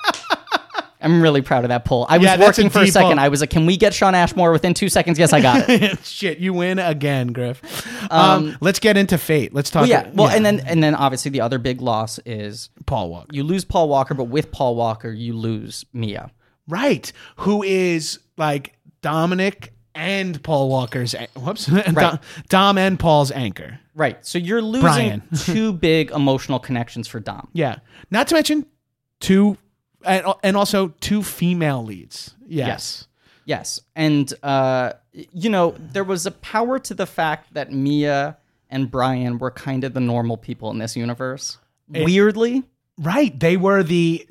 I'm really proud of that poll. I was Yeah, that's working a for a deep second. poll. I was like, can we get Shawn Ashmore within 2 seconds? Yes, I got it. Shit, you win again, Griff. Let's get into Fate. Let's talk. And then obviously the other big loss is Paul Walker. you lose Paul Walker, but with Paul Walker, you lose Mia. Right. Who is like Dominic and Paul Walker's Right. Dom and Paul's anchor. Right. So you're losing Brian. 2 big emotional connections for Dom. Yeah. Not to mention 2 and also 2 female leads. Yes. Yes. And there was a power to the fact that Mia and Brian were kind of the normal people in this universe. Weirdly. Right. They were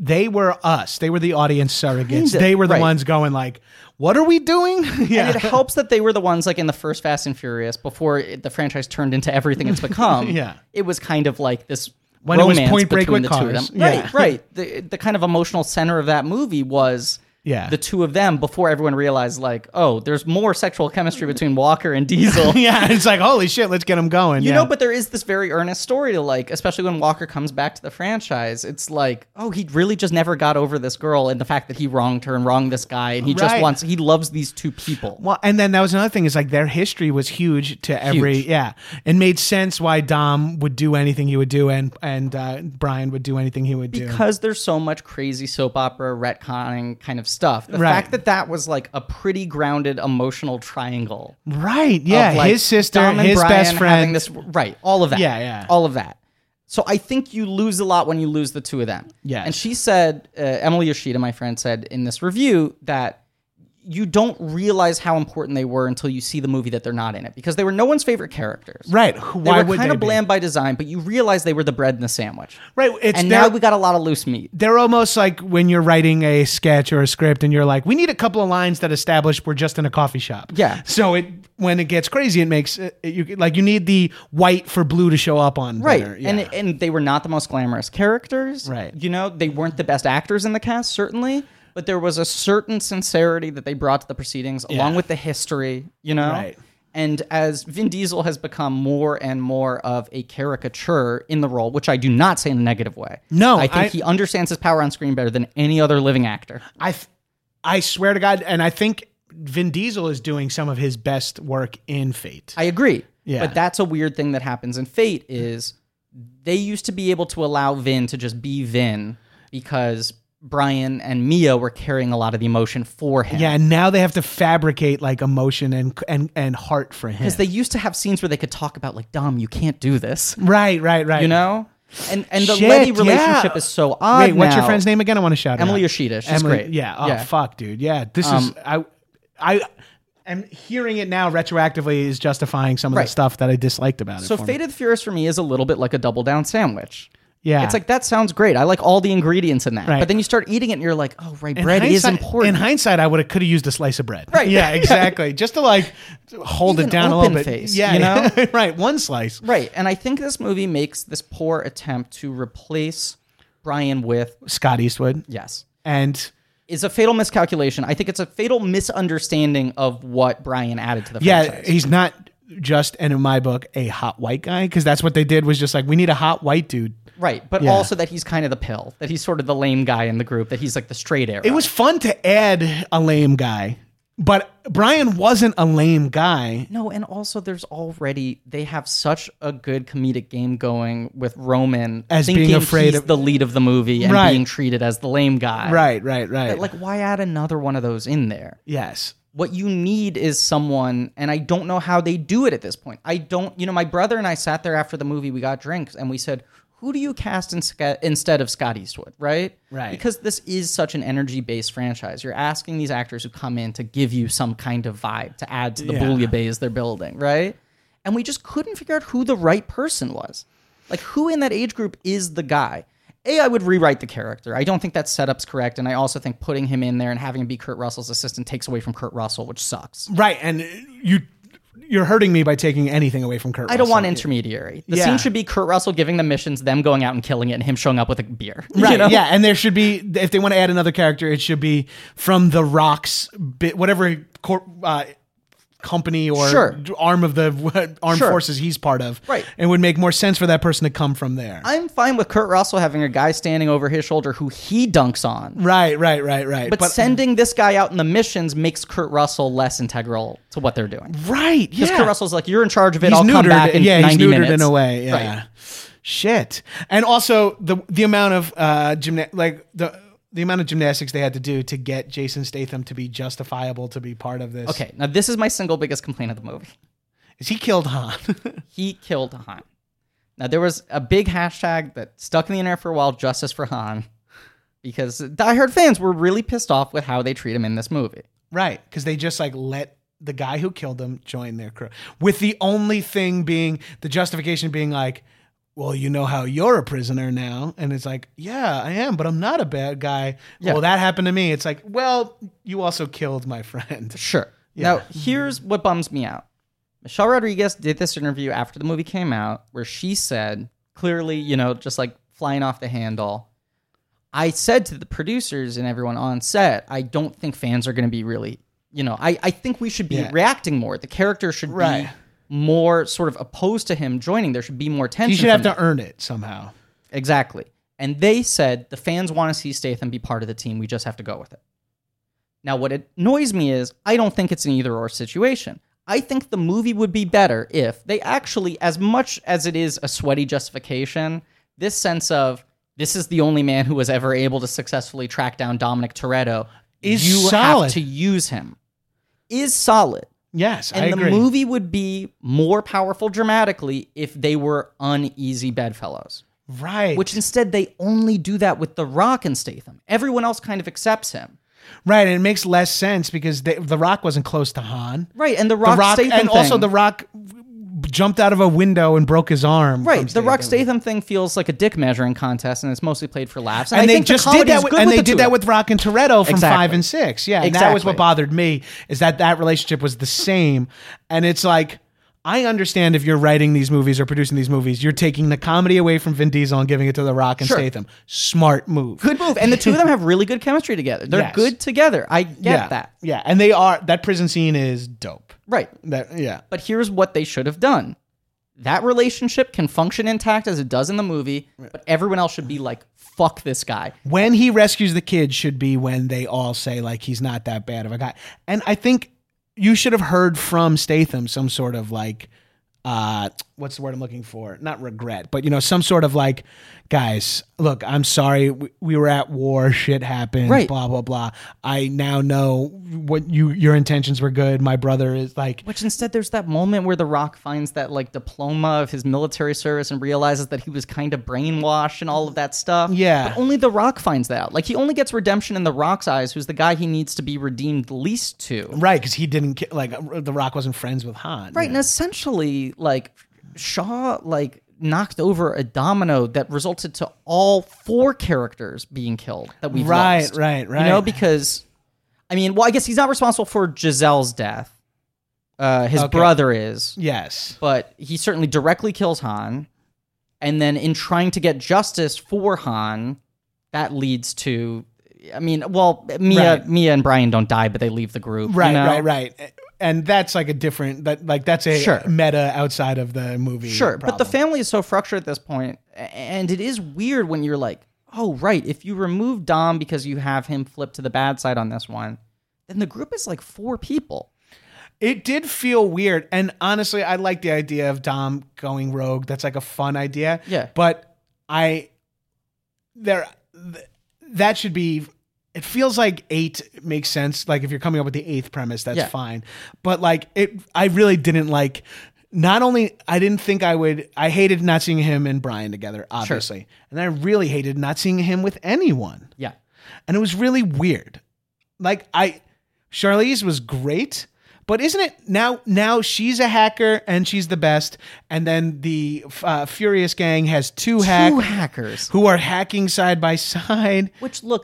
us. They were the audience surrogates. Kinda, They were the right. ones going like, what are we doing? Yeah. And it helps that they were the ones like in the first Fast and Furious before the franchise turned into everything it's become. Yeah. It was kind of like this When it was romance Point Break between with the 2 of them. cars. Yeah. Right, right. The kind of emotional center of that movie was Yeah. the 2 of them before everyone realized like, oh, there's more sexual chemistry between Walker and Diesel. Yeah. It's like, holy shit, let's get them going. You yeah. know, but there is this very earnest story to like, especially when Walker comes back to the franchise. It's like, oh, he really just never got over this girl and the fact that he wronged her and wronged this guy, and he Right. he loves these 2 people. Well, and then that was another thing is like their history was huge to every, Huge. It made sense why Dom would do anything he would do and Brian would do anything he would do. Because there's so much crazy soap opera retconning kind of stuff. The Right. fact that was like a pretty grounded emotional triangle. Right. Yeah. of, like, his sister, Dom and his Brian best having friend. this, right. All of that. Yeah, yeah. All of that. So I think you lose a lot when you lose the 2 of them. Yes. And she said, Emily Yoshida, my friend, said in this review that you don't realize how important they were until you see the movie that they're not in it, because they were no one's favorite characters. Right. They Why were would kind they of be? bland by design, but you realize they were the bread in the sandwich. Right. And now we got a lot of loose meat. They're almost like when you're writing a sketch or a script and you're like, we need a couple of lines that establish we're just in a coffee shop. Yeah. So when it gets crazy, it makes you need the white for blue to show up on. Right. better. Yeah. And they were not the most glamorous characters. Right. They weren't the best actors in the cast, certainly, but there was a certain sincerity that they brought to the proceedings along with the history, Right. And as Vin Diesel has become more and more of a caricature in the role, which I do not say in a negative way. No, I think he understands his power on screen better than any other living actor. I swear to God, and I think Vin Diesel is doing some of his best work in Fate. I agree. Yeah. But that's a weird thing that happens in Fate is they used to be able to allow Vin to just be Vin because Brian and Mia were carrying a lot of the emotion for him. Yeah, and now they have to fabricate like emotion and heart for him. Because they used to have scenes where they could talk about like, Dom, you can't do this. Right. And the Shit, Letty relationship is so odd. Wait, what's your now. friend's name again? I want to shout Emily her out. Yoshida. She's Emily, great. Yeah. Oh fuck, dude. Yeah. This is I am hearing it now retroactively is justifying some of the Right. stuff that I disliked about it. So for Fate me. of the Furious for me is a little bit like a double down sandwich. Yeah. It's like, that sounds great. I like all the ingredients in that. Right. But then you start eating it and you're like, oh, right, In bread is hindsight- important. In hindsight, I could have used a slice of bread. Right. Yeah, exactly. Just to like hold Even it down a little open bit. face, yeah. you know? Right. One slice. Right. And I think this movie makes this poor attempt to replace Brian with, Scott Eastwood. yes, And is a fatal miscalculation. I think it's a fatal misunderstanding of what Brian added to the yeah, franchise. he's not just, and in my book, a hot white guy, because that's what they did was just like, we need a hot white dude. Right. But Yeah. also that he's kind of the pill, that he's sort of the lame guy in the group, that he's like the straight arrow. It was fun to add a lame guy But Brian wasn't a lame guy. No, and also they have such a good comedic game going with Roman As thinking being afraid he's of the lead of the movie and Right. being treated as the lame guy. Right. But, like, why add another one of those in there? Yes. What you need is someone, and I don't know how they do it at this point. My brother and I sat there after the movie, we got drinks, and we said, who do you cast instead of Scott Eastwood, right? Right. Because this is such an energy-based franchise. You're asking these actors who come in to give you some kind of vibe to add to the bouillabaisse they're building, right? And we just couldn't figure out who the right person was. Like, who in that age group is the guy? I would rewrite the character. I don't think that setup's correct, and I also think putting him in there and having him be Kurt Russell's assistant takes away from Kurt Russell, which sucks. Right, and you're hurting me by taking anything away from Kurt Russell. I don't want intermediary. The scene should be Kurt Russell giving them missions, them going out and killing it, and him showing up with a beer. Right, You know? yeah, and there should be, if they want to add another character, it should be from The Rock's, whatever company or arm of the armed forces he's part of. Right. It would make more sense for that person to come from there. I'm fine with Kurt Russell having a guy standing over his shoulder who he dunks on. Right. But sending this guy out in the missions makes Kurt Russell less integral to what they're doing. Right, Because yeah. Kurt Russell's like, you're in charge of it, He's I'll come neutered, back in 90 he's neutered minutes. in a way, yeah. Right. Shit. And also, the amount of the amount of gymnastics they had to do to get Jason Statham to be justifiable to be part of this. Okay, now this is my single biggest complaint of the movie. Is he killed Han? He killed Han. Now, there was a big hashtag that stuck in the internet for a while, Justice for Han, because diehard fans were really pissed off with how they treat him in this movie. Right, because they just let the guy who killed him join their crew. With the only thing being, the justification being like, well, you know how you're a prisoner now. And it's like, yeah, I am, but I'm not a bad guy. Yeah. Well, that happened to me. It's like, well, you also killed my friend. Sure. Yeah. Now, here's what bums me out. Michelle Rodriguez did this interview after the movie came out where she said, clearly, just like flying off the handle, I said to the producers and everyone on set, I don't think fans are going to be really, I think we should be reacting more. The character should be more sort of opposed to him joining. There should be more tension. You should have to earn it somehow. Exactly. And they said the fans want to see Statham be part of the team. We just have to go with it. Now, what annoys me is I don't think it's an either-or situation. I think the movie would be better if they actually, as much as it is a sweaty justification, this sense of this is the only man who was ever able to successfully track down Dominic Toretto, you have to use him, is solid. Yes, and I agree. And the movie would be more powerful dramatically if they were uneasy bedfellows. Right. Which instead they only do that with The Rock and Statham. Everyone else kind of accepts him. Right, and it makes less sense because The Rock wasn't close to Han. Right, and The Rock Statham and thing. Also The Rock jumped out of a window and broke his arm. Right, the Rock Statham thing feels like a dick measuring contest, and it's mostly played for laughs. And they just did that. And they did that with Rock and Toretto from 5 and 6. Yeah, and that was what bothered me is that relationship was the same. And it's like, I understand if you're writing these movies or producing these movies, you're taking the comedy away from Vin Diesel and giving it to The Rock and Statham. Smart move. Good move. And the two of them have really good chemistry together. They're good together. I get that. Yeah, and they are. That prison scene is dope. Right. But here's what they should have done. That relationship can function intact as it does in the movie, but everyone else should be like, fuck this guy. When he rescues the kid should be when they all say, like, he's not that bad of a guy. And I think you should have heard from Statham some sort of like, what's the word I'm looking for? Not regret, but some sort of like, guys, look, I'm sorry. We were at war. Shit happened. Right. Blah, blah, blah. I now know what your intentions were good. My brother is like. Which instead there's that moment where The Rock finds that like diploma of his military service and realizes that he was kind of brainwashed and all of that stuff. Yeah. But only The Rock finds that out. Like he only gets redemption in The Rock's eyes, who's the guy he needs to be redeemed least to. Right. Because he didn't The Rock wasn't friends with Han. Right. And essentially like Shaw knocked over a domino that resulted to all 4 characters being killed that we've lost. Right. Because, I guess he's not responsible for Giselle's death. His brother is. Yes. But he certainly directly kills Han. And then in trying to get justice for Han, that leads to... Mia and Brian don't die, but they leave the group. Right. And that's like a different, that's a meta outside of the movie. Sure, problem. But the family is so fractured at this point, and it is weird when you're like, oh, right, if you remove Dom because you have him flip to the bad side on this one, then the group is like 4 people. It did feel weird. And honestly, I like the idea of Dom going rogue. That's like a fun idea. Yeah. But that should be, it feels like 8 makes sense. Like if you're coming up with the 8th premise, that's fine. But like I really didn't like, not only, I hated not seeing him and Brian together, obviously. Sure. And I really hated not seeing him with anyone. Yeah. And it was really weird. Like Charlize was great, but isn't it now she's a hacker and she's the best, and then the Furious Gang has two hackers who are hacking side by side. Which look,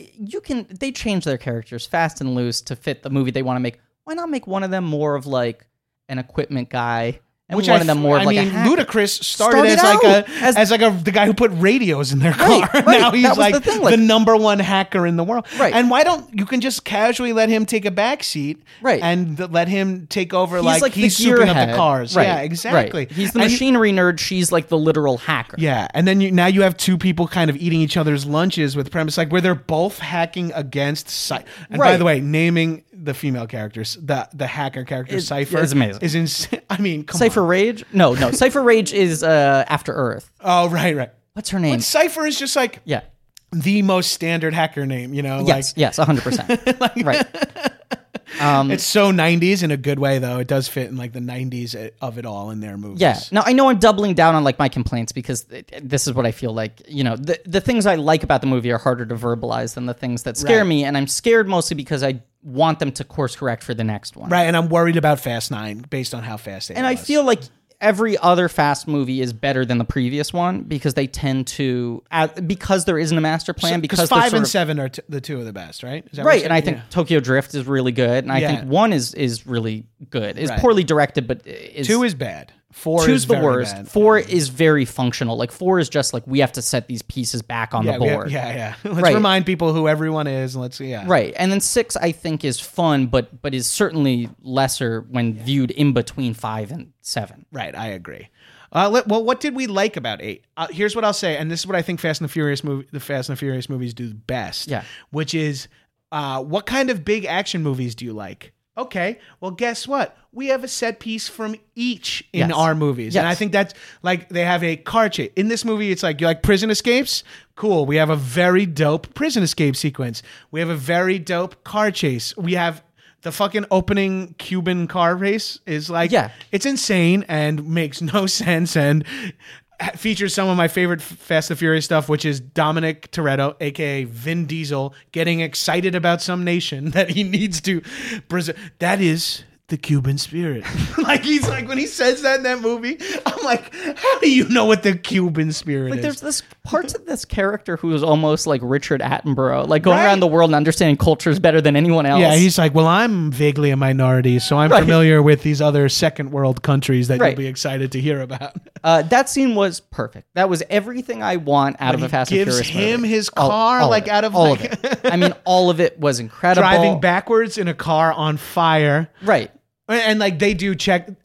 they change their characters fast and loose to fit the movie they want to make. Why not make one of them more of like an equipment guy? And Which one of them more of like a hacker. Ludacris started as the guy who put radios in their car. Right. Now he's like the number one hacker in the world. Right. And why don't you can just casually let him take a back seat, right, and let him take over he's souping up the cars. Right. Yeah, exactly. Right. He's the machinery nerd. She's like the literal hacker. Yeah. And then now you have 2 people kind of eating each other's lunches with premise like where they're both hacking against And by the way, naming the female characters, the hacker character Cypher is amazing. Is insane. I mean, come Cypher on. Rage? No. Cypher Rage is After Earth. Oh, right. What's her name? But Cypher is just like the most standard hacker name, you know? Yes, 100%. Right. It's so 90s in a good way, though. It does fit in like the 90s of it all in their movies. Yeah. Now, I know I'm doubling down on like my complaints because this is what I feel like, you know, the things I like about the movie are harder to verbalize than the things that scare me. And I'm scared mostly because I want them to course correct for the next one. Right. And I'm worried about Fast 9 based on how fast it was. And I feel like every other Fast movie is better than the previous one because they tend to, because there isn't a master plan. Because 5 and 7 are the 2 of the best, right? Is that right, and I think Tokyo Drift is really good, and I think 1 is really good. It's poorly directed, but 2 is bad. 4 2's is the very worst. Bad. 4 is very functional. Like 4 is just like we have to set these pieces back on the board. Let's remind people who everyone is. Right, and then 6 I think is fun, but is certainly lesser when viewed in between 5 and 7. Right, I agree. Well, what did we like about 8? Here's what I'll say, and this is what I think the Fast and the Furious movies do best. Yeah, which is, what kind of big action movies do you like? Okay, well, guess what? We have a set piece from each in our movies. And I think that's like they have a car chase. In this movie, it's like, you like prison escapes? Cool. We have a very dope prison escape sequence. We have a very dope car chase. We have the fucking opening Cuban car race is like, it's insane and makes no sense and features some of my favorite Fast and Furious stuff, which is Dominic Toretto, a.k.a. Vin Diesel, getting excited about some nation that he needs to preserve. That is the Cuban spirit. Like, he's like, when he says that in that movie, I'm like, how do you know what the Cuban spirit is? There's this parts of this character who is almost like Richard Attenborough, like going around the world and understanding cultures better than anyone else. Yeah, he's like, well, I'm vaguely a minority, so I'm familiar with these other second world countries that you'll be excited to hear about. That scene was perfect. That was everything I want out of a Fast and Furious movie. Gives him his car, all of it. I mean, all of it was incredible. Driving backwards in a car on fire. Right. And like they do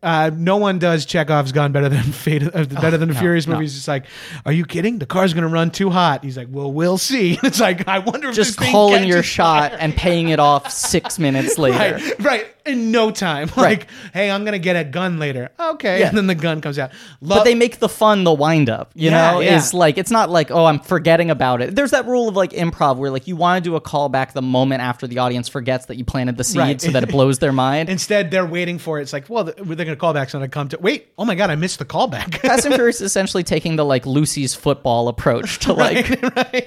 no one does Chekhov's gun better than the Furious movies. It's like, are you kidding? The car's going to run too hot. He's like, well, we'll see. It's like, I wonder if just this thing calling your catches shot fire. and paying it off 6 minutes later. Right. In no time. Like, hey, I'm going to get a gun later. Okay. And then the gun comes out. But they make the fun the wind up, you know? Is like, it's not like, oh, I'm forgetting about it. There's that rule of like improv where like you want to do a callback the moment after the audience forgets that you planted the seed so that it blows their mind. Instead, they're waiting for it. It's like, well, they're going to call back, so I come to, wait, oh my God, I missed the callback. Fast and Furious is essentially taking the like Lucy's football approach to like,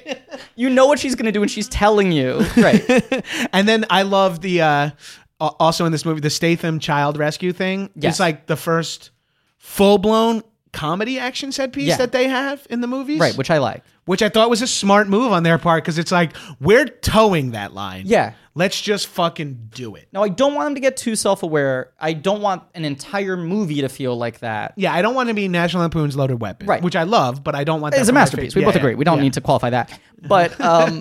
you know what she's going to do and she's telling you. Right. And then I love the, also in this movie, the Statham child rescue thing. Yes. It's like the first full-blown comedy action set piece that they have in the movies. Right, which I like. Which I thought was a smart move on their part, because it's like, we're towing that line. Yeah. Let's just fucking do it. Now, I don't want them to get too self-aware. I don't want an entire movie to feel like that. Yeah, I don't want to be National Lampoon's Loaded Weapon. Right. Which I love, but I don't want that. It's a masterpiece. We both agree. We don't need to qualify that. But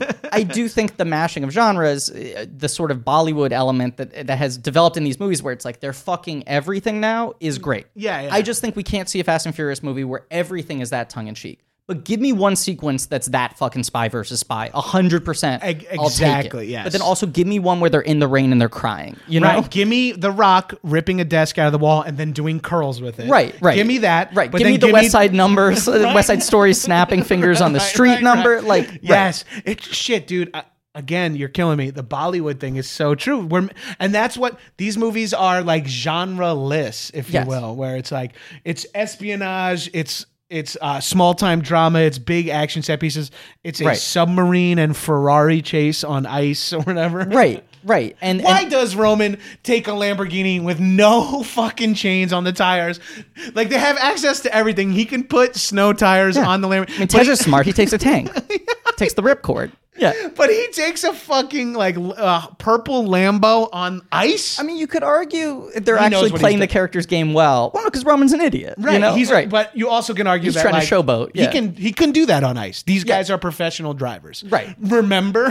I do think the mashing of genres, the sort of Bollywood element that has developed in these movies where it's like they're fucking everything now is great. Yeah. I just think we can't see a Fast and Furious movie where everything is that tongue-in-cheek. But give me one sequence that's that fucking spy versus spy. 100%. Exactly, yes. But then also give me one where they're in the rain and they're crying. You know? Right. Give me The Rock ripping a desk out of the wall and then doing curls with it. Right. Give me that. Right. But Give then me the West Side numbers, West Side Story snapping fingers on the street number. Like, yes. It's shit, dude. Again, you're killing me. The Bollywood thing is so true. And that's what these movies are, like, genre-less, if you will, where it's like, it's espionage, it's small time drama, it's big action set pieces, it's a submarine and Ferrari chase on ice or whatever. Right. And why does Roman take a Lamborghini with no fucking chains on the tires? Like, they have access to everything. He can put snow tires on the Lamborghini. I mean, Tej is smart. He takes a tank. Takes the ripcord. Yeah. But he takes a fucking purple Lambo on ice. I mean, you could argue they're actually playing the character's game well. Well, no, because Roman's an idiot. Right. You know? He's right. But you also can argue he's that trying to showboat. Yeah. He couldn't do that on ice. These guys are professional drivers. Right. Remember?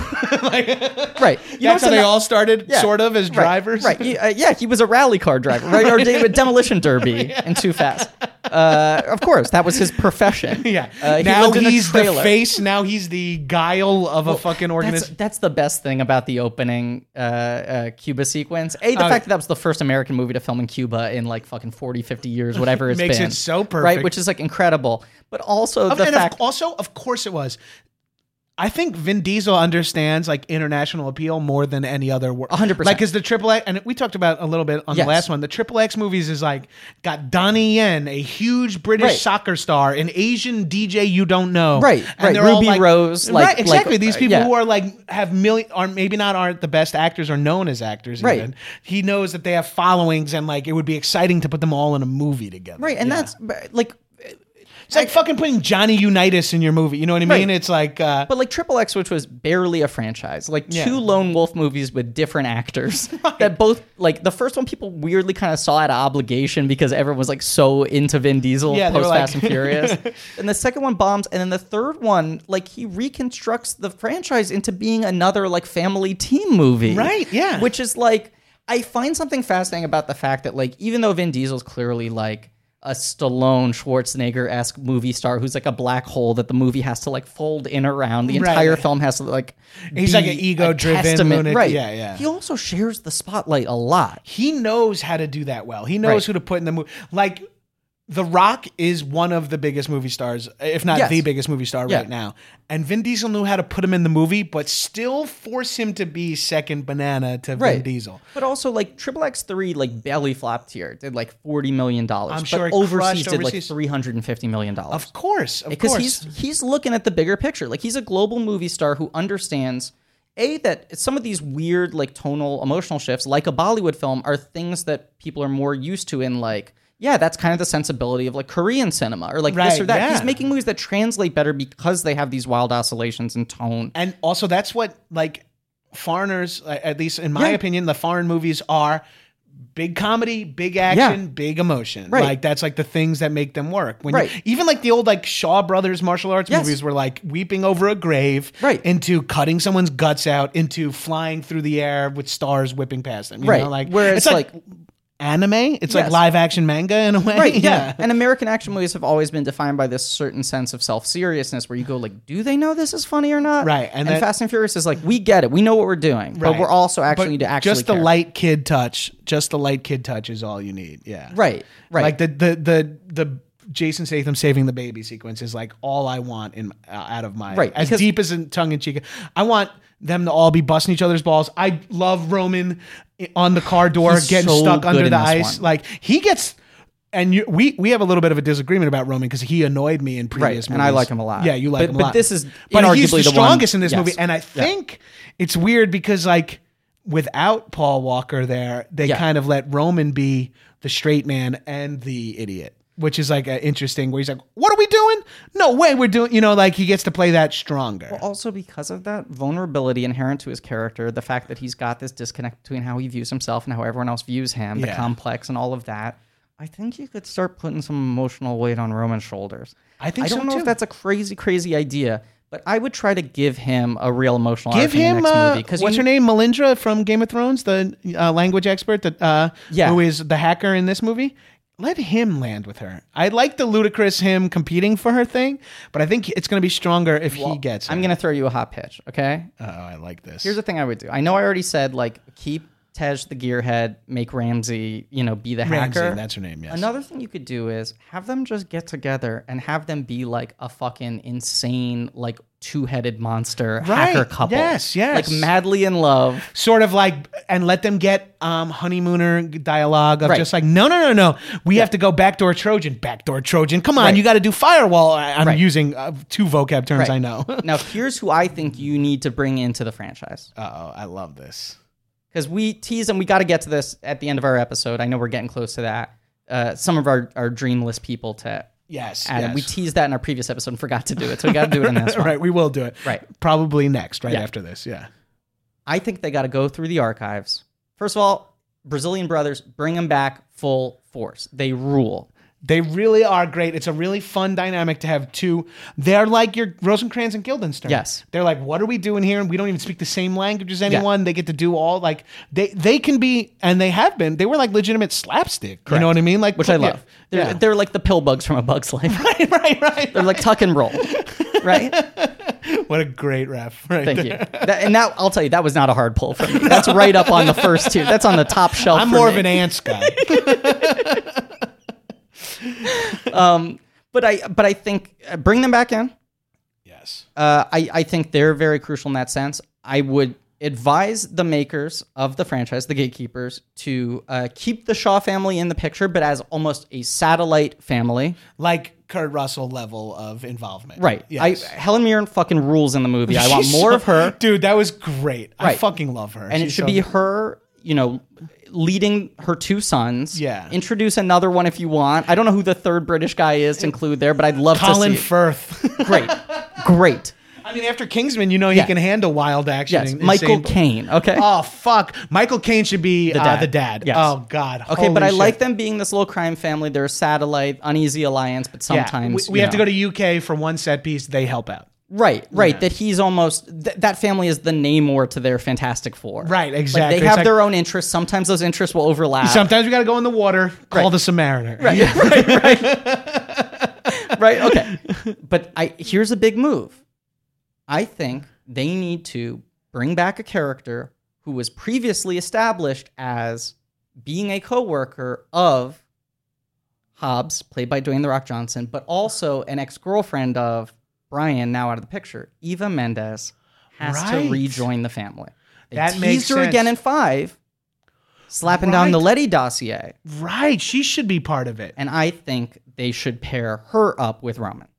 Right. That's how they all started, sort of, as drivers. Right. He was a rally car driver, right? Or a demolition derby in Too Fast. Of course, that was his profession. Yeah. Now he's the face. Now he's the guile of a fucking organization. That's the best thing about the opening Cuba sequence. The fact that was the first American movie to film in Cuba in like fucking 40, 50 years, whatever it's makes been. Makes it so perfect. Right, which is like incredible. But also of course it was. I think Vin Diesel understands like international appeal more than any other. 100%. Like, because the XXX, and we talked about a little bit on the last one, the XXX movies is like got Donnie Yen, a huge British soccer star, an Asian DJ you don't know, and they're Ruby all Rose, exactly. These people who are like have aren't the best actors or known as actors. Right. Even. He knows that they have followings, and like it would be exciting to put them all in a movie together. Right, and that's like. It's like fucking putting Johnny Unitas in your movie. You know what I mean? It's like... but like XXX, which was barely a franchise. Like two lone wolf movies with different actors. That both... Like the first one people weirdly kind of saw out of obligation because everyone was like so into Vin Diesel post Fast and Furious. And the second one bombs. And then the third one, like he reconstructs the franchise into being another like family team movie. Right, yeah. Which is like... I find something fascinating about the fact that like even though Vin Diesel's clearly like... a Stallone Schwarzenegger-esque movie star who's like a black hole that the movie has to like fold in around. The entire film has to like he's like an ego-driven lunatic. Right. Yeah. He also shares the spotlight a lot. He knows how to do that well. He knows who to put in the movie. Like The Rock is one of the biggest movie stars, if not the biggest movie star right now. And Vin Diesel knew how to put him in the movie, but still force him to be second banana to Vin Diesel. But also, like, XXX3, like, belly flopped here. Did, like, $40 million. I'm sure but overseas did, like, $350 million. Of course. Because he's looking at the bigger picture. Like, he's a global movie star who understands... that some of these weird, like, tonal, emotional shifts, like a Bollywood film, are things that people are more used to in, like... Yeah, that's kind of the sensibility of like Korean cinema or like this or that. Yeah. He's making movies that translate better because they have these wild oscillations in tone. And also that's what like foreigners, at least in my opinion, the foreign movies are big comedy, big action, big emotion. Right. Like that's like the things that make them work. When even like the old like Shaw Brothers martial arts movies were like weeping over a grave into cutting someone's guts out into flying through the air with stars whipping past them. You know? Like, whereas it's like anime, it's like live action manga in a way. Right, yeah. And American action movies have always been defined by this certain sense of self-seriousness where you go like, do they know this is funny or not? Right. And Fast and Furious is like, we get it. We know what we're doing. But we're also need to actually just the light kid touch. Just the light kid touch is all you need. Yeah. Right. Like the Jason Statham saving the baby sequence is like all I want out of my as deep as in tongue in cheek. I want them to all be busting each other's balls. I love Roman on the car door getting stuck under the ice. Like he gets, and we have a little bit of a disagreement about Roman because he annoyed me in previous movies. And I like him a lot. Yeah, you like him a lot. But this is but he's the strongest in this movie, and I think it's weird because like without Paul Walker there, they kind of let Roman be the straight man and the idiot. Which is like interesting where he's like, what are we doing? No way we're doing, like he gets to play that stronger. Well, also because of that vulnerability inherent to his character, the fact that he's got this disconnect between how he views himself and how everyone else views him, the complex and all of that, I think you could start putting some emotional weight on Roman's shoulders. I don't know if that's a crazy, crazy idea, but I would try to give him a real emotional arc in the next movie. What's her name? Melindra from Game of Thrones, the language expert, who is the hacker in this movie? let him land with her. I like the ludicrous him competing for her thing, but I think it's going to be stronger if he gets her. I'm going to throw you a hot pitch, okay? Oh, I like this. Here's the thing I would do. I know I already said, like, keep Tej the gearhead, make Ramsey, be the Ramsey, hacker. that's her name, yes. Another thing you could do is have them just get together and have them be like a fucking insane, like, two-headed monster hacker couple. Yes. Like, madly in love. Sort of like, and let them get honeymooner dialogue of Right. just like, no. We have to go backdoor Trojan. Come on, Right. you got to do firewall. I'm Right. using two vocab terms Right. I know. Now, here's who I think you need to bring into the franchise. Uh-oh, I love this. Because we tease, and we got to get to this at the end of our episode. I know we're getting close to that. Some of our dreamless people to Yes. Adam. We teased that in our previous episode and forgot to do it. So we got to do it in this one. Right, we will do it. Right. Probably next, right Yeah. after this, yeah. I think they got to go through the archives. First of all, Brazilian Brothers, bring them back full force. They rule. They really are great. It's a really fun dynamic to have two. They're like your Rosencrantz and Guildenstern. Yes. They're like, what are we doing here? And we don't even speak the same language as anyone. They get to do all like they can be, and they have been. They were like legitimate slapstick. Correct. You know what I mean? Like, Which I love. Yeah. They're like the pill bugs from A Bug's Life. right. They're like tuck and roll. Right? What a great ref. Right. Thank you. And that, I'll tell you, that was not a hard pull for me. That's right up on the first tier. That's on the top shelf. I'm for more me. of an ants guy. But I think bring them back in. Yes. I think they're very crucial in that sense. I would advise the makers of the franchise, the gatekeepers, to keep the Shaw family in the picture, but as almost a satellite family. Like Kurt Russell level of involvement. Right. Yes. Helen Mirren fucking rules in the movie. I want She's more so- of her. Dude, that was great. I Right. fucking love her. And it She's should so be good. her, leading her two sons. Yeah. Introduce another one if you want. I don't know who the third British guy is to include there, but I'd love Colin to see Firth. it. Great. I mean, after Kingsman, he Yeah. can handle wild action. Yes, and Michael insane- Caine. Okay. Oh, fuck. Michael Caine should be the dad. Yes. Oh, God. Okay, Holy but I shit. like them being this little crime family. They're a satellite, uneasy alliance, but Yeah. sometimes We have to go to UK for one set piece. They help out. Right. That he's almost that family is the Namor to their Fantastic Four. Right, Like, exactly. they It's have like- their own interests. Sometimes those interests will overlap. Sometimes we got to go in the water, call the Samaritan. Right. Right. Okay. But here's a big move. I think they need to bring back a character who was previously established as being a coworker of Hobbs, played by Dwayne The Rock Johnson, but also an ex-girlfriend of Brian, now out of the picture. Eva Mendes has Right. to rejoin the family. They That makes teased her sense. again in 5, slapping down the Letty dossier. Right. She should be part of it. And I think they should pair her up with Roman.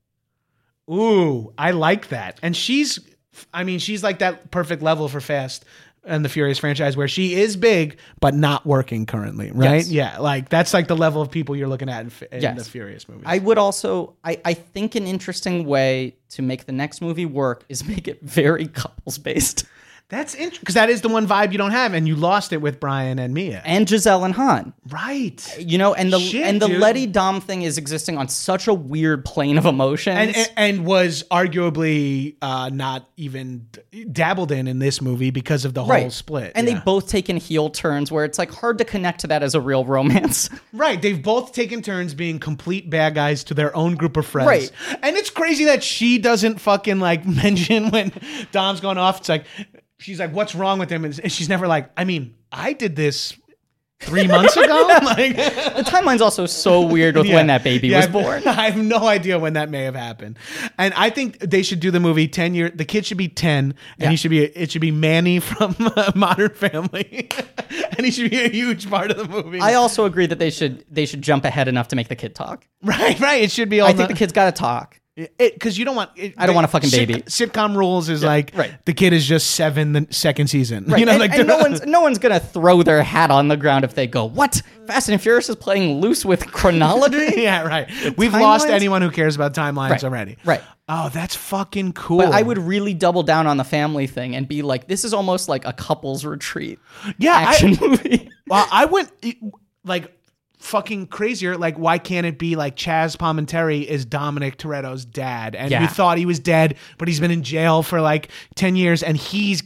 Ooh, I like that. And she's like that perfect level for Fast and the Furious franchise where she is big, but not working currently, right? Yes. Yeah, like that's like the level of people you're looking at in Yes. the Furious movies. I would also, I think an interesting way to make the next movie work is make it very couples based. That's interesting because that is the one vibe you don't have, and you lost it with Brian and Mia. And Giselle and Han. Right. And the Shit, the dude. Letty Dom thing is existing on such a weird plane of emotions. And was arguably not even dabbled in this movie because of the whole split. And Yeah. they've both taken heel turns where it's like hard to connect to that as a real romance. Right. They've both taken turns being complete bad guys to their own group of friends. Right. And it's crazy that she doesn't fucking like mention when Dom's going off. It's like, she's like, what's wrong with him? And she's never like, I mean, I did this 3 months ago. Like, The timeline's also so weird with when that baby was born. I have no idea when that may have happened. And I think they should do the movie 10 years. The kid should be 10 and it should be Manny from Modern Family. And he should be a huge part of the movie. I also agree that they should jump ahead enough to make the kid talk. Right. It should be all I think the kid's got to talk. because you don't want. I don't want a fucking baby. Sitcom rules is like right. the kid is just 7 the second season. Right. You know, and no one's gonna throw their hat on the ground if they go, "What? Fast and Furious is playing loose with chronology." Yeah, right. We've lost timelines? anyone who cares about timelines Right. already. Right. Oh, that's fucking cool. But I would really double down on the family thing and be like, this is almost like a couple's retreat action movie. Well, I went like fucking crazier. Like, why can't it be like Chaz Palminteri is Dominic Toretto's dad? And we thought he was dead, but he's been in jail for like 10 years and he's got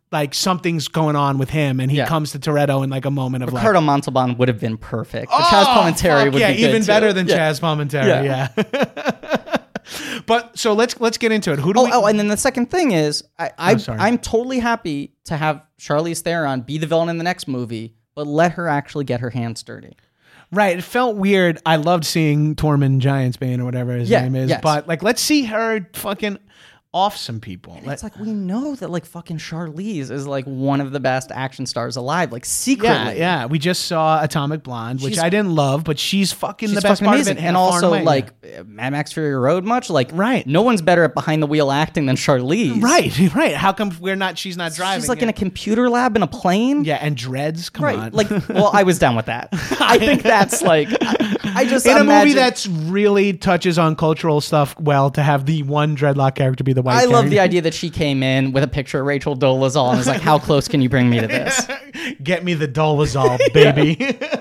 like something's going on with him, and he Yeah. comes to Toretto in like a moment of Ricardo like, Montalban would have been perfect. But Chaz Palminteri would be good even too. better than Yeah. Chaz Palminteri. Yeah. But so let's get into it. Who do we? And then the second thing is, sorry. I'm totally happy to have Charlize Theron be the villain in the next movie, but let her actually get her hands dirty. Right, it felt weird. I loved seeing Tormund Giantsbane or whatever his name is, yes. but like, let's see her fucking off some people. It's like we know that like fucking Charlize is like one of the best action stars alive, like secretly. Yeah. We just saw Atomic Blonde, which She's- I didn't love, but she's fucking She's the best fucking part amazing. of it. And in a also foreign way. like Mad Max Fury Road much like Right. no one's better at behind the wheel acting than Charlize. right. How come she's not driving? She's like in a computer lab in a plane. yeah, and dreads. Come on, Right. Like, well, I was down with that. I think that's like, I just in a imagine, movie that's really touches on cultural stuff well, to have the one dreadlock character be the white. I love the character. idea that she came in with a picture of Rachel Dolezal and was like, how close can you bring me to this? Get me the Dolezal, baby.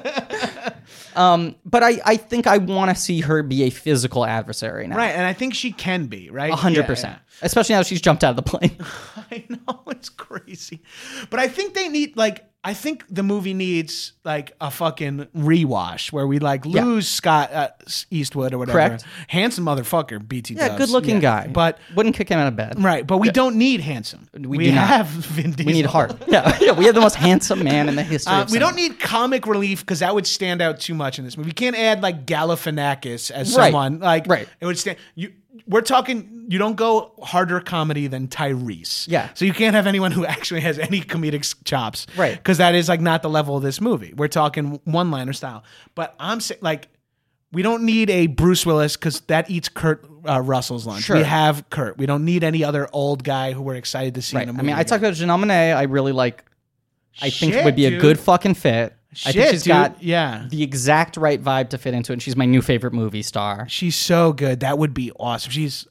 But I think I want to see her be a physical adversary now. Right, and I think she can be, right? 100%. Yeah. Especially now she's jumped out of the plane. I know, it's crazy. But I think they need, like, I think the movie needs, like, a fucking rewash where we, like, lose Scott Eastwood or whatever. Correct. Handsome motherfucker, BT Yeah, Dubs. good looking guy. But, wouldn't kick him out of bed. right, but we don't need handsome. We We do not. have Vin Diesel. We need heart. Yeah, we have the most handsome man in the history of We cinema. don't need comic relief because that would stand out too much in this movie. We can't add like Galifianakis as Right. someone like Right. It would stand. We're talking. You don't go harder comedy than Tyrese. Yeah. So you can't have anyone who actually has any comedic chops. Right. Because that is like not the level of this movie. We're talking one-liner style. But I'm saying like. We don't need a Bruce Willis because that eats Kurt Russell's lunch. Sure. We have Kurt. We don't need any other old guy who we're excited to see Right. in a I movie. mean, I talked about Janelle Monáe. I really like. I think Shit, would be a dude. good fucking fit. I think Shit, she's dude. got Yeah. the exact right vibe to fit into it. And she's my new favorite movie star. She's so good. That would be awesome.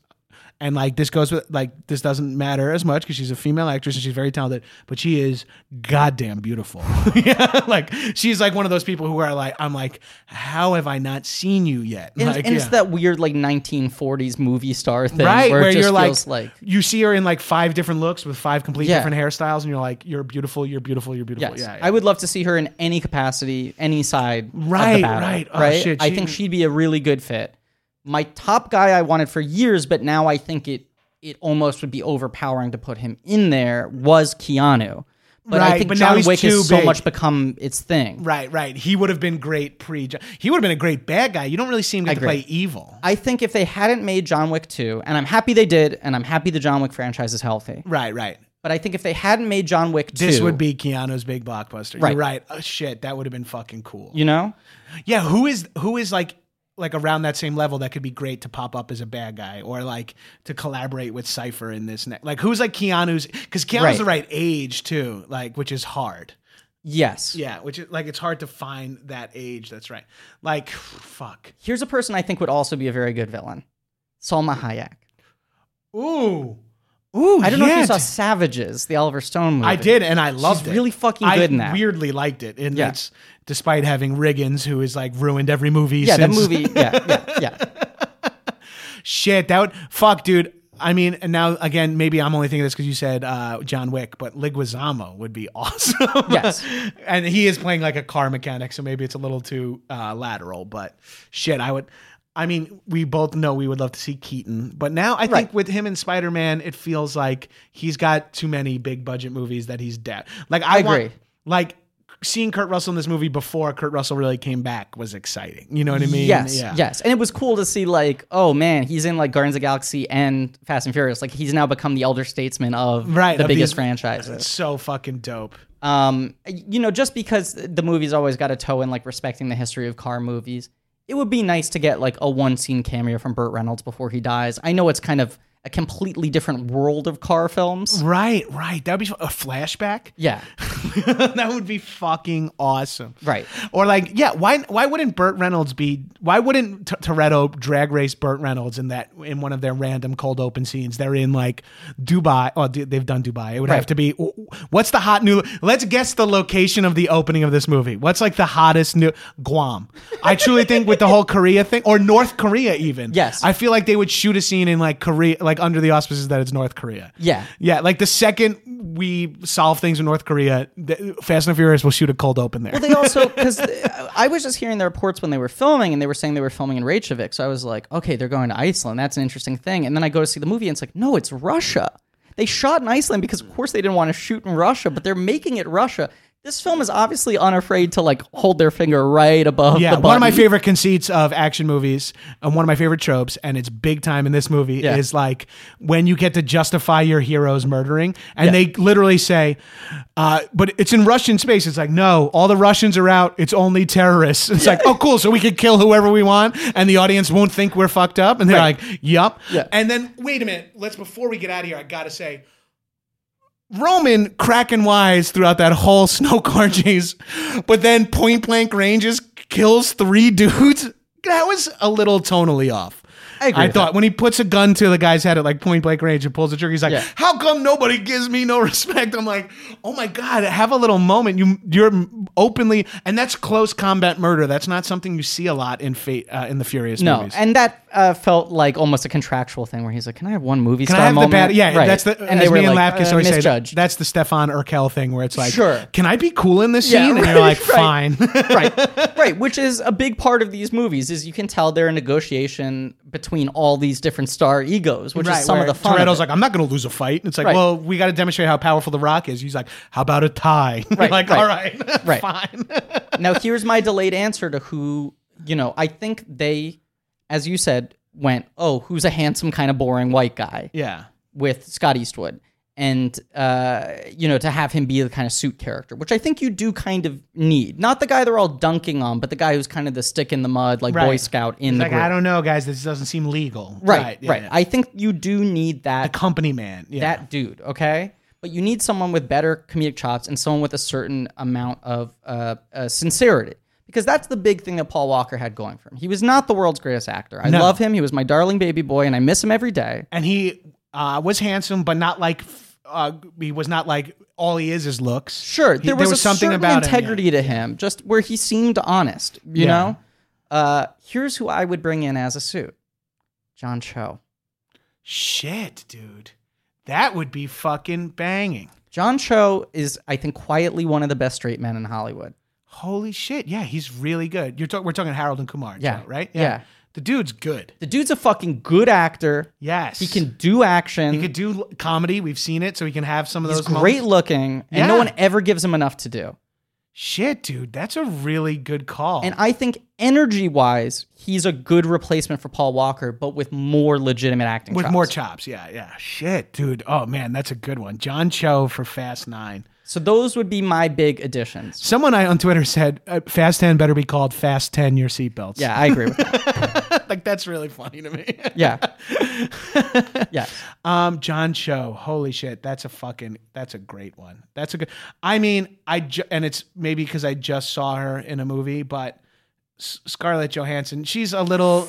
And like this goes with like this doesn't matter as much because she's a female actress and she's very talented, but she is goddamn beautiful. Yeah, like she's like one of those people who are like, I'm like, how have I not seen you yet? And, Like, and it's yeah. that weird like 1940s movie star thing, right Where, where it just you're feels like you see her in like 5 different looks with 5 complete Yeah. different hairstyles, and you're like, you're beautiful, you're beautiful, you're beautiful. yes, Yeah, I would love to see her in any capacity, any side. of the Right, battle, right. Oh, right. shit, I she- think she'd be a really good fit. My top guy I wanted for years, but now I think it almost would be overpowering to put him in there was Keanu. But I Right, think but now John he's Wick too has so big. much become its thing. Right. He would have been great He would have been a great bad guy. You don't really see him get to agree. play evil. I think if they hadn't made John Wick 2, and I'm happy they did, and I'm happy the John Wick franchise is healthy, Right. but I think if they hadn't made John Wick 2... This would be Keanu's big blockbuster. Right. You're right. Oh, shit, that would have been fucking cool. You know? Yeah, who is like around that same level that could be great to pop up as a bad guy or like to collaborate with Cypher in this like who's like Keanu's because Keanu's Right. the right age too, like which is hard. Yes. Yeah, which is like it's hard to find that age that's right. Like fuck. Here's a person I think would also be a very good villain. Salma Hayek. Ooh. I don't know if yeah. you saw Savages, the Oliver Stone movie. I did, and I loved She's it. really fucking good in that. I weirdly liked it, and Yeah. it's despite having Riggins, who has like ruined every movie. Yeah, since. that movie. Yeah. Shit, that would fuck, dude. I mean, and now again, maybe I'm only thinking this because you said John Wick, but Leguizamo would be awesome. Yes. And he is playing like a car mechanic, so maybe it's a little too lateral. But shit, I mean, we both know we would love to see Keaton, but now I think Right. with him and Spider-Man, it feels like he's got too many big budget movies that he's dead. Like I want- agree. like seeing Kurt Russell in this movie before Kurt Russell really came back was exciting. You know what I mean? Yes. Yeah. Yes. And it was cool to see, like, oh man, he's in like Guardians of the Galaxy and Fast and Furious. Like, he's now become the elder statesman of Right, the of biggest these- franchises. So fucking dope. You know, just because the movie's always got a toe in like respecting the history of car movies, it would be nice to get like a one scene cameo from Burt Reynolds before he dies. I know it's kind of a completely different world of car films. Right. That'd be a flashback. Yeah. That would be fucking awesome. Right. Or like, yeah, why wouldn't Burt Reynolds why wouldn't Toretto drag race Burt Reynolds in one of their random cold open scenes? They're in like Dubai. Oh, they've done Dubai. It would Right. have to be, what's the hot new, let's guess the location of the opening of this movie. What's like the hottest new, Guam. I truly think with the whole Korea thing or North Korea even. Yes. I feel like they would shoot a scene in like Korea, like like under the auspices that it's North Korea. Yeah. Yeah, like the second we solve things in North Korea, Fast and Furious will shoot a cold open there. Well, they also, because I was just hearing the reports when they were filming, and they were saying they were filming in Reykjavik. So I was like, okay, they're going to Iceland. That's an interesting thing. And then I go to see the movie, and it's like, no, it's Russia. They shot in Iceland because, of course, they didn't want to shoot in Russia, but they're making it Russia. This film is obviously unafraid to like hold their finger right above the button. One of my favorite conceits of action movies and one of my favorite tropes, and it's big time in this movie, is like when you get to justify your heroes murdering, and they literally say, but it's in Russian space. It's like, no, all the Russians are out. It's only terrorists. It's like, oh, cool. So we can kill whoever we want, and the audience won't think we're fucked up. And they're like, yup. Yeah. And then, wait a minute. Before we get out of here, I got to say, Roman cracking wise throughout that whole snow car chase, but then point blank ranges kills 3 dudes. That was a little tonally off. I thought when he puts a gun to the guy's head at like point blank range and pulls the trigger, he's like, how come nobody gives me no respect? I'm like, oh my God, have a little moment. You're openly, and that's close combat murder. That's not something you see a lot in the Furious movies. And that felt like almost a contractual thing where he's like, can I have one movie star moment? The bad, yeah, right. That's the, and they were like, say, that's the Stefan Urkel thing where it's like, can I be cool in this scene? Right, and you're like, fine. right, which is a big part of these movies is you can tell they're a negotiation between all these different star egos, which is some of the fun. Toretto's like, I'm not going to lose a fight. And it's like, well, we got to demonstrate how powerful The Rock is. He's like, how about a tie? Like, all right, fine. Now, here's my delayed answer to who, I think they, as you said, went, oh, who's a handsome kind of boring white guy? Yeah. With Scott Eastwood. And, to have him be the kind of suit character, which I think you do kind of need. Not the guy they're all dunking on, but the guy who's kind of the stick in the mud, like Boy Scout in the group. I don't know, guys. This doesn't seem legal. Right. I think you do need that. The company man. Yeah. That dude, okay? But you need someone with better comedic chops and someone with a certain amount of sincerity. Because that's the big thing that Paul Walker had going for him. He was not the world's greatest actor. I love him. He was my darling baby boy, and I miss him every day. And he was handsome, but not like he was not like all he is looks. Sure, there was something about integrity to him, just where he seemed honest. You know. Here's who I would bring in as a suit: John Cho. Shit, dude, that would be fucking banging. John Cho is, I think, quietly one of the best straight men in Hollywood. Holy shit! Yeah, he's really good. We're talking Harold and Kumar. Yeah, right. Yeah. The dude's good. The dude's a fucking good actor. Yes. He can do action. He could do comedy. We've seen it, so he can have some of those moments. He's great looking, and no one ever gives him enough to do. Shit, dude. That's a really good call. And I think energy-wise, he's a good replacement for Paul Walker, but with more legitimate acting chops. With more chops, yeah. Shit, dude. Oh, man, that's a good one. John Cho for Fast 9. So those would be my big additions. Someone on Twitter said, Fast 10 better be called Fast 10 your seatbelts. Yeah, I agree with that. Like, that's really funny to me. Yeah. Yeah. John Cho, holy shit, that's a great one. That's a good, I mean, and it's maybe because I just saw her in a movie, but Scarlett Johansson, she's a little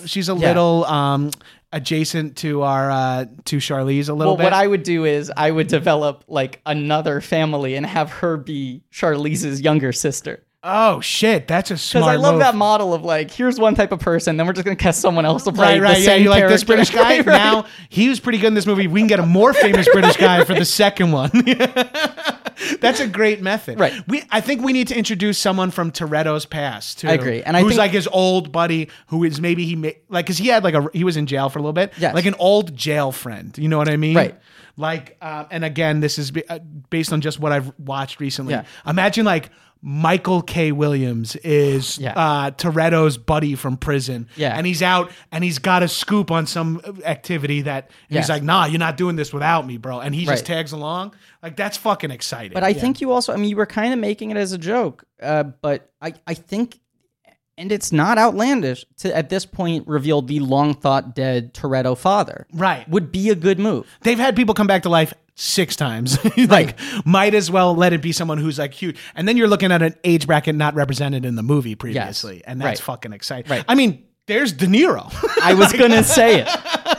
adjacent to our to Charlize a little bit. What I would do is I would develop like another family and have her be Charlize's younger sister. Oh shit, that's a smart move. Because I love that model of like, here's one type of person, then we're just gonna cast someone else to play the same you like character. This British guy? Right. Now he was pretty good in this movie. We can get a more famous British guy for the second one. That's a great method. Right. I think we need to introduce someone from Toretto's past too. I agree. And who's like his old buddy who is maybe because he had he was in jail for a little bit. Yes. Like an old jail friend. You know what I mean? Right. Like, and again, this is based on just what I've watched recently. Yeah. Imagine like Michael K. Williams is Toretto's buddy from prison. Yeah. And he's out and he's got a scoop on some activity that he's like, nah, you're not doing this without me, bro. And he just tags along. Like, that's fucking exciting. But I think you also, you were kind of making it as a joke. But I think, and it's not outlandish to, at this point, reveal the long thought dead Toretto father. Right. Would be a good move. They've had people come back to life 6 times. Like, might as well let it be someone who's like huge. And then you're looking at an age bracket not represented in the movie previously. Yes. And that's fucking exciting. Right. I mean, there's De Niro. I was going to say it.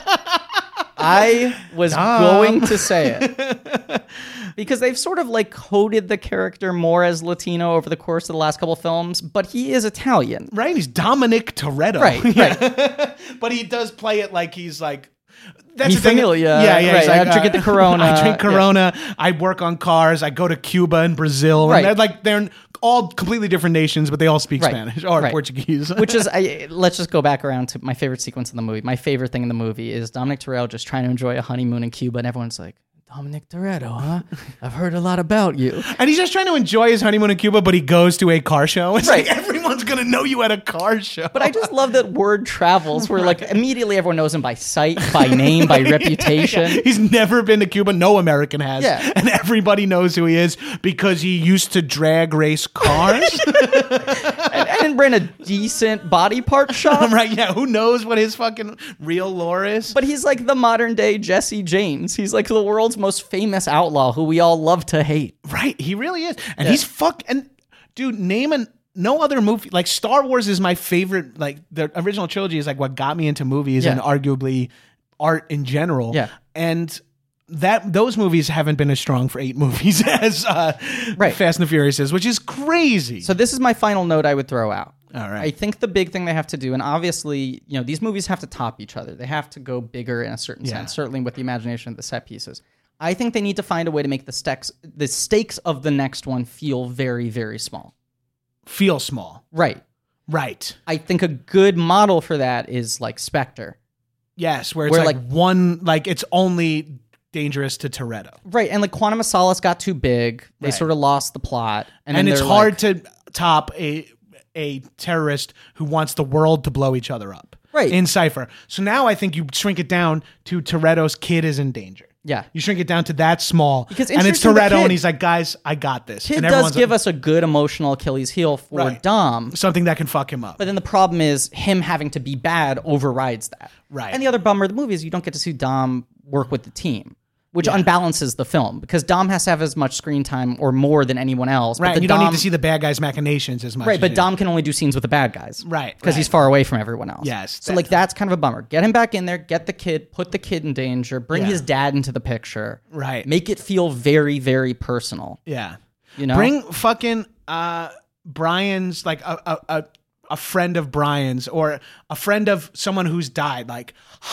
I was going to say it. Because they've sort of like coded the character more as Latino over the course of the last couple of films, but he is Italian. Right? He's Dominic Toretto. Right. But he does play it like he's like, That's Mi the thing. familia. Yeah, yeah. Right. He's like, I drink the Corona. I drink Corona. I work on cars. I go to Cuba and Brazil. Right. And they're all completely different nations, but they all speak Right. Spanish or Right. Portuguese. Which is, let's just go back around to my favorite sequence in the movie. My favorite thing in the movie is Dominic Toretto just trying to enjoy a honeymoon in Cuba, and everyone's like, Dominic Toretto, huh? I've heard a lot about you. And he's just trying to enjoy his honeymoon in Cuba, but he goes to a car show. It's Right. like everyone's going to know you at a car show. But I just love that word travels, where like immediately everyone knows him by sight, by name, by reputation. Yeah. He's never been to Cuba. No American has. Yeah. And everybody knows who he is because he used to drag race cars. And ran a decent body part shop. Right, yeah. Who knows what his fucking real lore is? But he's like the modern day Jesse James. He's like the world's most famous outlaw who we all love to hate. Right, he really is. And he's and dude, no other movie, like Star Wars is my favorite, like the original trilogy is like what got me into movies and arguably art in general. Yeah. And those movies haven't been as strong for 8 movies as Fast and the Furious is, which is crazy. So this is my final note I would throw out. All right. I think the big thing they have to do, and obviously, you know, these movies have to top each other. They have to go bigger in a certain sense, certainly with the imagination of the set pieces. I think they need to find a way to make the stakes of the next one feel very, very small. Feel small. Right. Right. I think a good model for that is like Spectre. Yes, where it's like one, like it's only dangerous to Toretto. Right, and like Quantum of Solace got too big. They sort of lost the plot. And it's hard to top a terrorist who wants the world to blow each other up. Right. In Cypher. So now I think you shrink it down to Toretto's kid is in danger. Yeah. You shrink it down to that small. Because and it's interesting, the Toretto kid- and he's like, guys, I got this. Kid and does give us a good emotional Achilles heel for Right. Dom. something that can fuck him up. But then the problem is him having to be bad overrides that. Right. And the other bummer of the movie is you don't get to see Dom work with the team, which unbalances the film because Dom has to have as much screen time or more than anyone else. Right. But And you don't need to see the bad guy's machinations as much. Right, as but you Dom can only do scenes with the bad guys. Right, Because he's far away from everyone else. Yes, So like that's kind of a bummer. Get him back in there, get the kid, put the kid in danger, bring his dad into the picture. Right. Make it feel very, very personal. Yeah. You know? Bring fucking Brian's, like a friend of Brian's or a friend of someone who's died. Like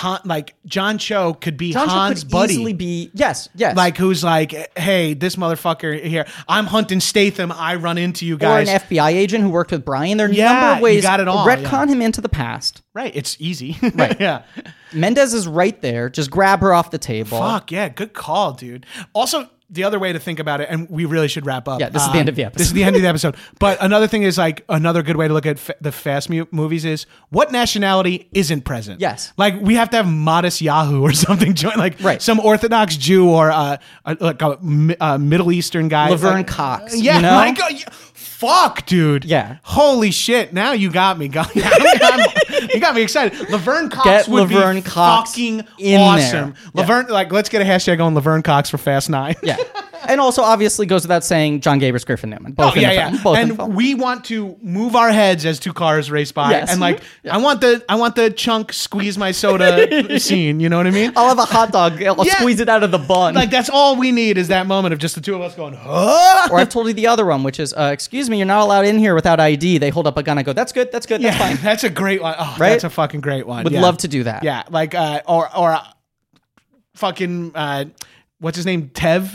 John Cho could be John Cho Han's could buddy. easily be yes. Like who's like, hey, this motherfucker here, I'm hunting Statham, I run into you Or guys. an FBI agent who worked with Brian. There are a Yeah, number of you ways got it all, retcon him into the past. Right, it's easy. Right. Yeah. Mendez is right there. Just grab her off the table. Fuck, yeah, good call, dude. Also, the other way to think about it, and we really should wrap up. Yeah, this is the end of the episode. This is the end of the episode. But another thing is like another good way to look at the Fast movies is what nationality isn't present. Yes. Like we have to have Modest Yahoo or something join, like some Orthodox Jew or like a Middle Eastern guy. Laverne like, Cox. Yeah, you know? like fuck, dude. Yeah. Holy shit! Now you got me. You got me excited. Laverne Cox Get would Laverne be Cox fucking in awesome. there. Laverne, like, let's get a hashtag on Laverne Cox for Fast 9. Yeah. And also, obviously, goes without saying, John Gabris, Griffin Newman. Both in the film. Both in the And film. we want to move our heads as two cars race by, Yes. and like, I want the chunk squeeze my soda scene. You know what I mean? I'll have a hot dog. I'll Yeah. squeeze it out of the bun. Like that's all we need is that moment of just the two of us going, huh? Or I've told you the other one, which is, excuse me, you're not allowed in here without ID. They hold up a gun. I go, that's good. That's Yeah, fine. that's a great one. Oh, Right? That's a fucking great one. Would Yeah. love to do that. Yeah, like or fucking what's his name? Tev.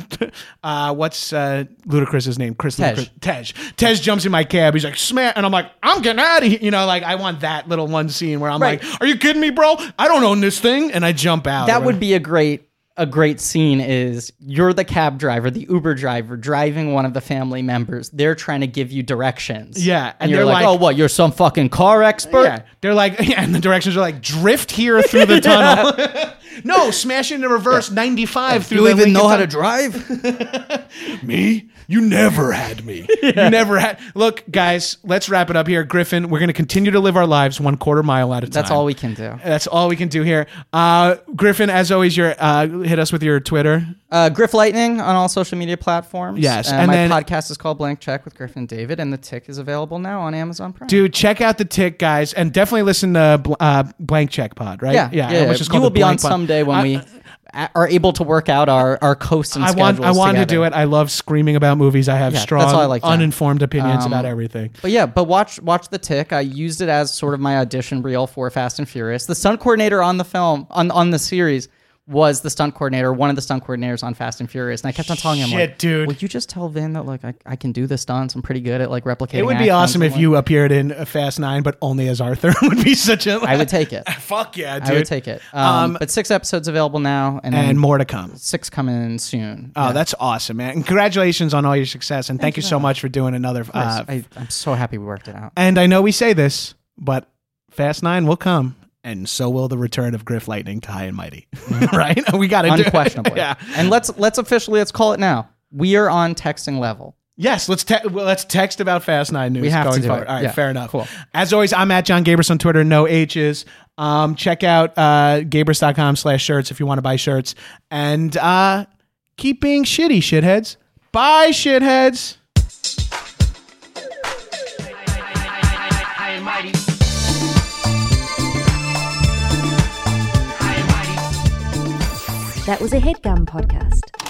What's Ludacris's name? Chris Tej. Ludacris. Tej jumps in my cab. He's like, smack, and I'm like, I'm getting out of here. You know, like I want that little one scene where I'm Right. like, are you kidding me, bro? I don't own this thing, and I jump out. That would be a great scene is you're the cab driver, the Uber driver, driving one of the family members. They're trying to give you directions. Yeah, And and you're they're like, like- oh, what? You're some fucking car expert? Yeah, they're like, yeah, and the directions are like, drift here through the tunnel. No, smash into reverse 95 through You the even Lincoln know how to Tunnel. drive? Me? You never had me. You never had. Look, guys, let's wrap it up here. Griffin, we're going to continue to live our lives 1/4 mile at a time. That's all we can do. That's all we can do here. Griffin, as always, hit us with your Twitter. Griff Lightning on all social media platforms. Yes, And and my then- podcast is called Blank Check with Griffin and David, and The Tick is available now on Amazon Prime. Dude, check out the Tick, guys, and definitely listen to Blank Check Pod, right? Yeah. Which is You called will the be on Blank Pod. someday when we are able to work out our coasts and schedules I want to together. do it. I love screaming about movies. I have Yeah, strong, that's all I like to have. uninformed opinions about everything. But watch The Tick. I used it as sort of my audition reel for Fast and Furious. The stunt coordinator on the film, on the series, was the stunt coordinator, one of the stunt coordinators on Fast and Furious. And I kept on telling him, Shit, like, dude. will you just tell Vin that like I can do the stunts? I'm pretty good at like replicating. It would be accents awesome and, if like- you appeared in Fast 9, but only as Arthur. Would be such a... I would take it. Fuck yeah, dude. I would take it. But 6 episodes available now, and And more to come. 6 coming soon. Oh, that's awesome, man. And congratulations on all your success. And thank you so much for doing another... I'm so happy we worked it out. and I know we say this, but Fast 9 will come. And so will the return of Griff Lightning to High and Mighty. Right? We got to do it. Unquestionably. Yeah. And let's call it now. We are on texting level. Yes, let's text about Fast 9 news We have to going do forward. it. All right, Yeah. fair enough. Cool. As always, I'm at John Gabris on Twitter, no H's. Check out Gabris.com/shirts if you want to buy shirts. And keep being shitty, shitheads. Bye, shitheads. That was a HeadGum podcast.